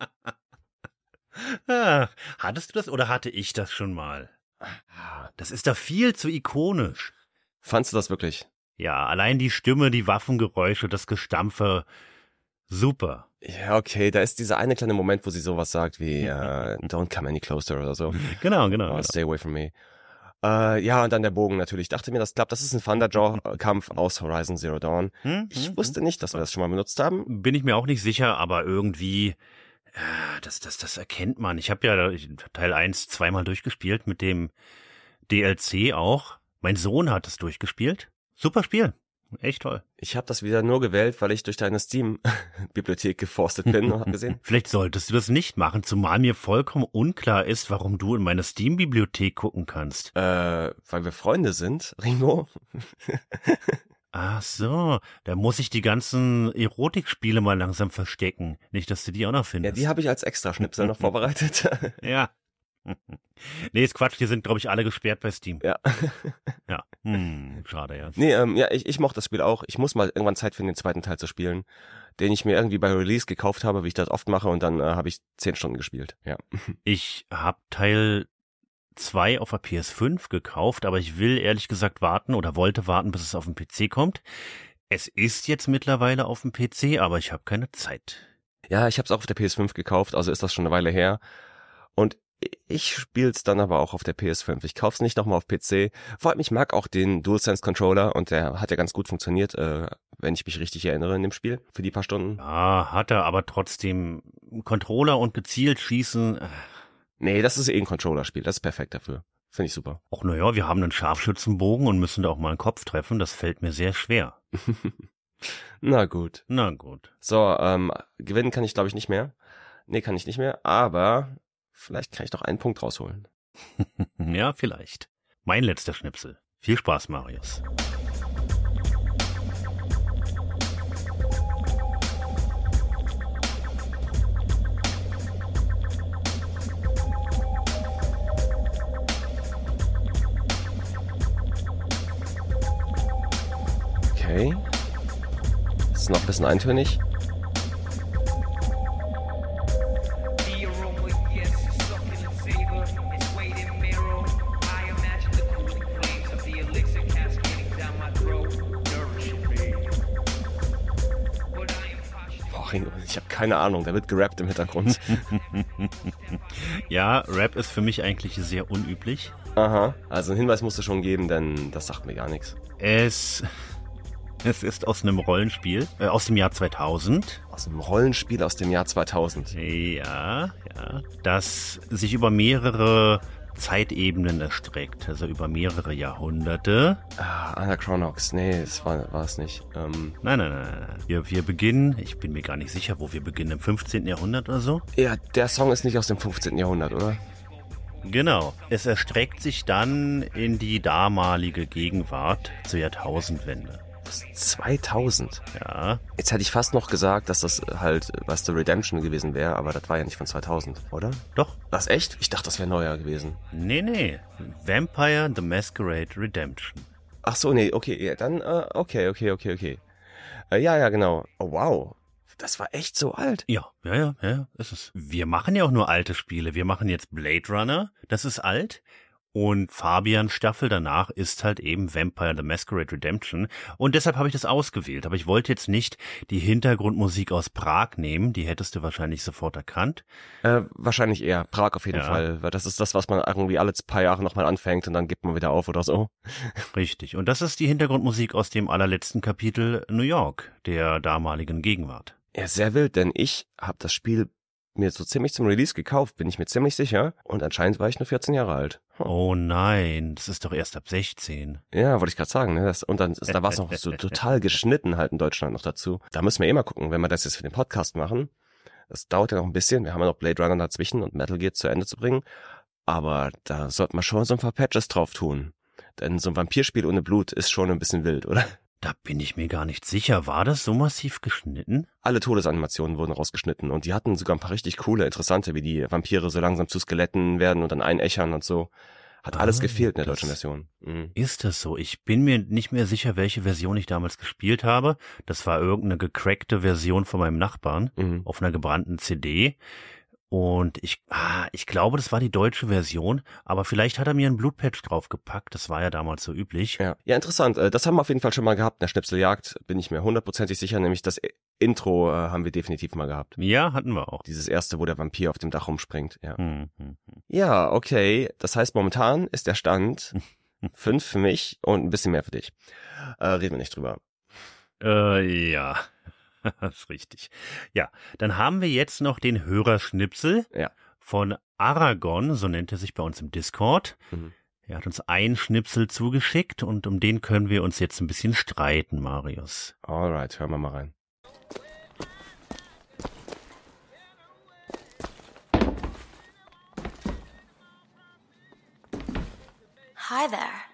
Ah, hattest du das oder hatte ich das schon mal? Das ist da viel zu ikonisch. Fandst du das wirklich? Ja, allein die Stimme, die Waffengeräusche, das Gestampfe, super. Ja, okay, da ist dieser eine kleine Moment, wo sie sowas sagt wie uh, Don't come any closer oder so. Genau, genau. Oh, genau. Stay away from me. Uh, ja, und dann der Bogen natürlich. Ich dachte mir, das klappt. Das ist ein Thunderjaw-Kampf aus Horizon Zero Dawn. Hm, ich hm, wusste nicht, dass wir das schon mal benutzt haben. Bin ich mir auch nicht sicher, aber irgendwie, äh, das, das, das erkennt man. Ich habe ja Teil eins zweimal durchgespielt, mit dem D L C auch. Mein Sohn hat es durchgespielt. Super Spiel. Echt toll. Ich habe das wieder nur gewählt, weil ich durch deine Steam-Bibliothek geforstet bin und hab gesehen. Vielleicht solltest du das nicht machen, zumal mir vollkommen unklar ist, warum du in meine Steam-Bibliothek gucken kannst. Äh, weil wir Freunde sind, Ringo. Ach so, da muss ich die ganzen Erotikspiele mal langsam verstecken. Nicht, dass du die auch noch findest. Ja, die habe ich als Extraschnipsel noch vorbereitet. Ja. Nee, ist Quatsch, die sind, glaube ich, alle gesperrt bei Steam. Ja. Ja, hm, schade, ja. Nee, ähm, ja, ich, ich mochte das Spiel auch. Ich muss mal irgendwann Zeit finden, den zweiten Teil zu spielen, den ich mir irgendwie bei Release gekauft habe, wie ich das oft mache, und dann äh, habe ich zehn Stunden gespielt, ja. Ich habe Teil zwei auf der P S fünf gekauft, aber ich will ehrlich gesagt warten oder wollte warten, bis es auf den P C kommt. Es ist jetzt mittlerweile auf dem P C, aber ich habe keine Zeit. Ja, ich habe es auch auf der P S fünf gekauft, also ist das schon eine Weile her. Und ich spiel's dann aber auch auf der P S fünf. Ich kauf's nicht nochmal auf P C. Vor allem, ich mag auch den DualSense-Controller und der hat ja ganz gut funktioniert, äh, wenn ich mich richtig erinnere in dem Spiel, für die paar Stunden. Ah, hat er, aber trotzdem Controller und gezielt schießen. Äh. Nee, das ist eh ein Controller-Spiel, das ist perfekt dafür. Finde ich super. Ach naja, wir haben einen Scharfschützenbogen und müssen da auch mal einen Kopf treffen, das fällt mir sehr schwer. Na gut. Na gut. So, ähm, gewinnen kann ich glaube ich nicht mehr. Nee, kann ich nicht mehr, aber... Vielleicht kann ich noch einen Punkt rausholen. Ja, vielleicht. Mein letzter Schnipsel. Viel Spaß, Marius. Okay. Ist noch ein bisschen eintönig. Keine Ahnung, da wird gerappt im Hintergrund. Ja, Rap ist für mich eigentlich sehr unüblich. Aha, also einen Hinweis musst du schon geben, denn das sagt mir gar nichts. Es, es ist aus einem Rollenspiel, äh, aus dem Jahr zweitausend. Aus einem Rollenspiel aus dem Jahr zweitausend? Ja, ja. Das sich über mehrere Zeitebenen erstreckt, also über mehrere Jahrhunderte. Ah, Anachronox, nee, das war, war es nicht. Ähm, nein, nein, nein, nein. Wir, wir beginnen, ich bin mir gar nicht sicher, wo wir beginnen, im fünfzehnten Jahrhundert oder so? Ja, der Song ist nicht aus dem fünfzehnten Jahrhundert, oder? Genau. Es erstreckt sich dann in die damalige Gegenwart zur Jahrtausendwende. zweitausend? Ja. Jetzt hätte ich fast noch gesagt, dass das halt, was der Redemption gewesen wäre, aber das war ja nicht von zweitausend, oder? Doch. Was, echt? Ich dachte, das wäre neuer gewesen. Nee, nee. Vampire the Masquerade Redemption. Ach so, nee, okay, ja, dann, äh, okay, okay, okay, okay. Äh, ja, ja, genau. Oh, wow. Das war echt so alt. Ja, ja, ja, ja, ist es. Wir machen ja auch nur alte Spiele. Wir machen jetzt Blade Runner, das ist alt. Und Fabians Staffel danach ist halt eben Vampire the Masquerade Redemption. Und deshalb habe ich das ausgewählt. Aber ich wollte jetzt nicht die Hintergrundmusik aus Prag nehmen. Die hättest du wahrscheinlich sofort erkannt. Äh, wahrscheinlich eher. Prag auf jeden ja. Fall. Weil das ist das, was man irgendwie alle paar Jahre nochmal anfängt und dann gibt man wieder auf oder so. Richtig. Und das ist die Hintergrundmusik aus dem allerletzten Kapitel New York, der damaligen Gegenwart. Ja, sehr wild, denn ich habe das Spiel mir so ziemlich zum Release gekauft, bin ich mir ziemlich sicher. Und anscheinend war ich nur vierzehn Jahre alt. Hm. Oh nein, das ist doch erst ab sechzehn. Ja, wollte ich gerade sagen. Ne? Das, und dann ist, da war es noch so total geschnitten halt in Deutschland noch dazu. Da müssen wir eh mal gucken, wenn wir das jetzt für den Podcast machen. Das dauert ja noch ein bisschen. Wir haben ja noch Blade Runner dazwischen und Metal Gear zu Ende zu bringen. Aber da sollte man schon so ein paar Patches drauf tun. Denn so ein Vampirspiel ohne Blut ist schon ein bisschen wild, oder? Da bin ich mir gar nicht sicher. War das so massiv geschnitten? Alle Todesanimationen wurden rausgeschnitten und die hatten sogar ein paar richtig coole, interessante, wie die Vampire so langsam zu Skeletten werden und dann einächern und so. Hat alles ah, gefehlt in der deutschen Version. Mhm. Ist das so? Ich bin mir nicht mehr sicher, welche Version ich damals gespielt habe. Das war irgendeine gecrackte Version von meinem Nachbarn mhm. auf einer gebrannten C D. Und ich, ah, ich glaube, das war die deutsche Version, aber vielleicht hat er mir ein Blutpatch draufgepackt, das war ja damals so üblich. Ja, ja, interessant. Das haben wir auf jeden Fall schon mal gehabt in der Schnipseljagd, bin ich mir hundertprozentig sicher, nämlich das Intro äh, haben wir definitiv mal gehabt. Ja, hatten wir auch. Dieses erste, wo der Vampir auf dem Dach rumspringt, ja. Hm, hm, hm. Ja, okay, das heißt momentan ist der Stand fünf für mich und ein bisschen mehr für dich. Äh, reden wir nicht drüber. Äh, ja. Das ist richtig. Ja, dann haben wir jetzt noch den Hörerschnipsel ja. von Aragon, so nennt er sich bei uns im Discord. Mhm. Er hat uns einen Schnipsel zugeschickt und um den können wir uns jetzt ein bisschen streiten, Marius. Alright, hören wir mal rein. Hi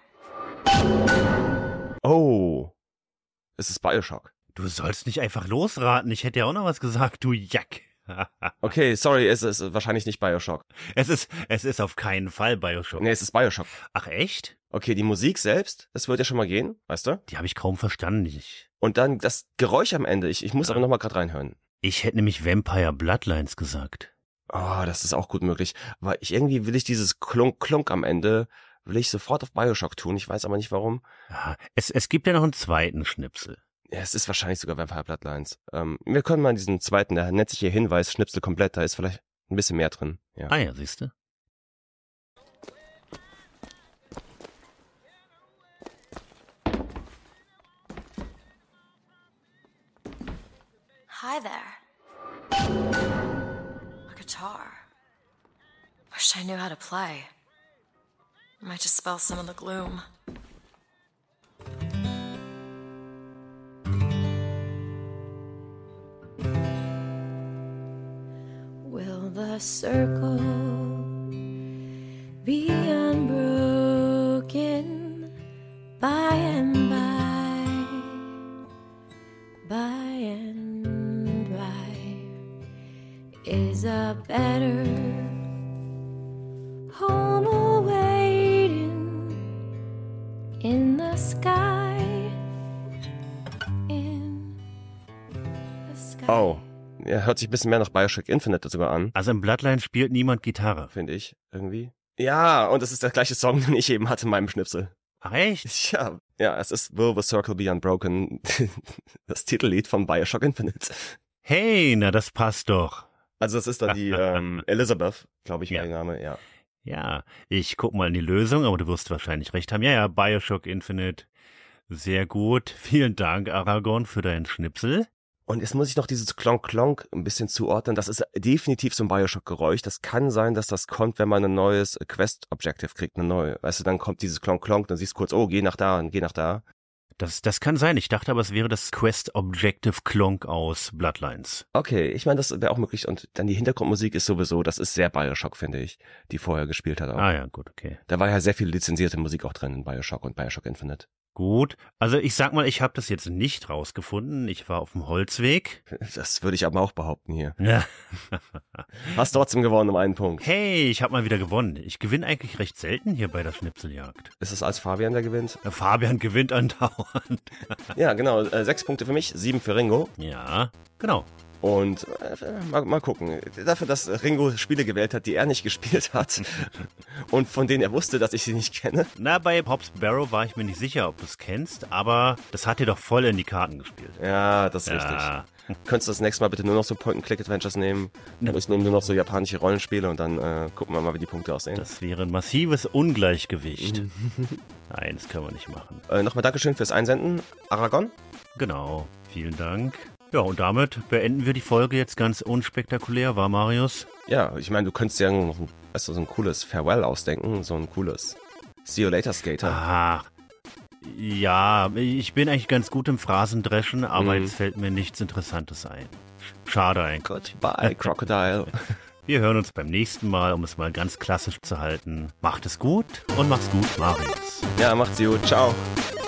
there. Oh, es ist Bioshock. Du sollst nicht einfach losraten. Ich hätte ja auch noch was gesagt, du Jack. Okay, sorry, es ist wahrscheinlich nicht Bioshock. Es ist, es ist auf keinen Fall Bioshock. Nee, es ist Bioshock. Ach, echt? Okay, die Musik selbst, das wird ja schon mal gehen, weißt du? Die habe ich kaum verstanden. Ich. Und dann das Geräusch am Ende. Ich, ich muss ja. aber noch mal gerade reinhören. Ich hätte nämlich Vampire Bloodlines gesagt. Oh, das ist auch gut möglich. Weil ich irgendwie will ich dieses Klunk-Klunk am Ende, will ich sofort auf Bioshock tun. Ich weiß aber nicht warum. Ja, es, es gibt ja noch einen zweiten Schnipsel. Ja, es ist wahrscheinlich sogar Vampire Bloodlines. Ähm, wir können mal diesen zweiten, der nennt sich hier Hinweis, Schnipsel komplett, da ist vielleicht ein bisschen mehr drin. Ja. Ah ja, siehst du. Hi there. A guitar. Wish I knew how to play. Might just spell some of the gloom. Will the circle be unbroken by and by, by and by? Is a better home awaiting in the sky, in the sky? Oh. Ja, hört sich ein bisschen mehr nach Bioshock Infinite sogar an. Also im Bloodline spielt niemand Gitarre. Finde ich, irgendwie. Ja, und es ist der gleiche Song, den ich eben hatte in meinem Schnipsel. Ach echt? Ja, ja, es ist Will the Circle Be Unbroken, das Titellied von Bioshock Infinite. Hey, na das passt doch. Also das ist dann die ähm, Elizabeth, glaube ich, war Ja. ihr Name, ja. Ja, ich guck mal in die Lösung, aber du wirst wahrscheinlich recht haben. Ja, ja, Bioshock Infinite. Sehr gut. Vielen Dank, Aragorn, für deinen Schnipsel. Und jetzt muss ich noch dieses Klonk-Klonk ein bisschen zuordnen. Das ist definitiv so ein Bioshock-Geräusch. Das kann sein, dass das kommt, wenn man ein neues Quest-Objective kriegt, eine neue. Weißt du, dann kommt dieses Klonk-Klonk, dann siehst du kurz, oh, geh nach da und geh nach da. Das, das kann sein. Ich dachte aber, es wäre das Quest Objective Klonk aus Bloodlines. Okay, ich meine, das wäre auch möglich. Und dann die Hintergrundmusik ist sowieso, das ist sehr Bioshock, finde ich, die vorher gespielt hat auch. Ah ja, gut, okay. Da war ja sehr viel lizenzierte Musik auch drin in Bioshock und Bioshock Infinite. Gut, also ich sag mal, ich habe das jetzt nicht rausgefunden. Ich war auf dem Holzweg. Das würde ich aber auch behaupten hier. Ja. Hast trotzdem gewonnen um einen Punkt. Hey, ich habe mal wieder gewonnen. Ich gewinne eigentlich recht selten hier bei der Schnipseljagd. Ist es als Fabian, der gewinnt? Der Fabian gewinnt andauernd. Ja, genau. Äh, sechs Punkte für mich, sieben für Ringo. Ja, genau. Und äh, mal, mal gucken. Dafür, dass Ringo Spiele gewählt hat, die er nicht gespielt hat und von denen er wusste, dass ich sie nicht kenne. Na, bei Hobbs Barrow war ich mir nicht sicher, ob du es kennst, aber das hat dir doch voll in die Karten gespielt. Ja, das ist Ja. richtig. Könntest du das nächste Mal bitte nur noch so Point-and-Click-Adventures nehmen? Ich nehme nur noch so japanische Rollenspiele und dann äh, gucken wir mal, wie die Punkte aussehen. Das wäre ein massives Ungleichgewicht. Nein, das können wir nicht machen. Äh, Nochmal Dankeschön fürs Einsenden. Aragon? Genau, vielen Dank. Ja, und damit beenden wir die Folge jetzt ganz unspektakulär, war Marius? Ja, ich meine, du könntest ja noch ein, weißt du, so ein cooles Farewell ausdenken, so ein cooles See you later, Skater. Ach, ja, ich bin eigentlich ganz gut im Phrasendreschen, aber Mhm. jetzt fällt mir nichts Interessantes ein. Schade eigentlich. Goodbye, Crocodile. Wir hören uns beim nächsten Mal, um es mal ganz klassisch zu halten. Macht es gut und macht's gut, Marius. Ja, macht's gut. Ciao.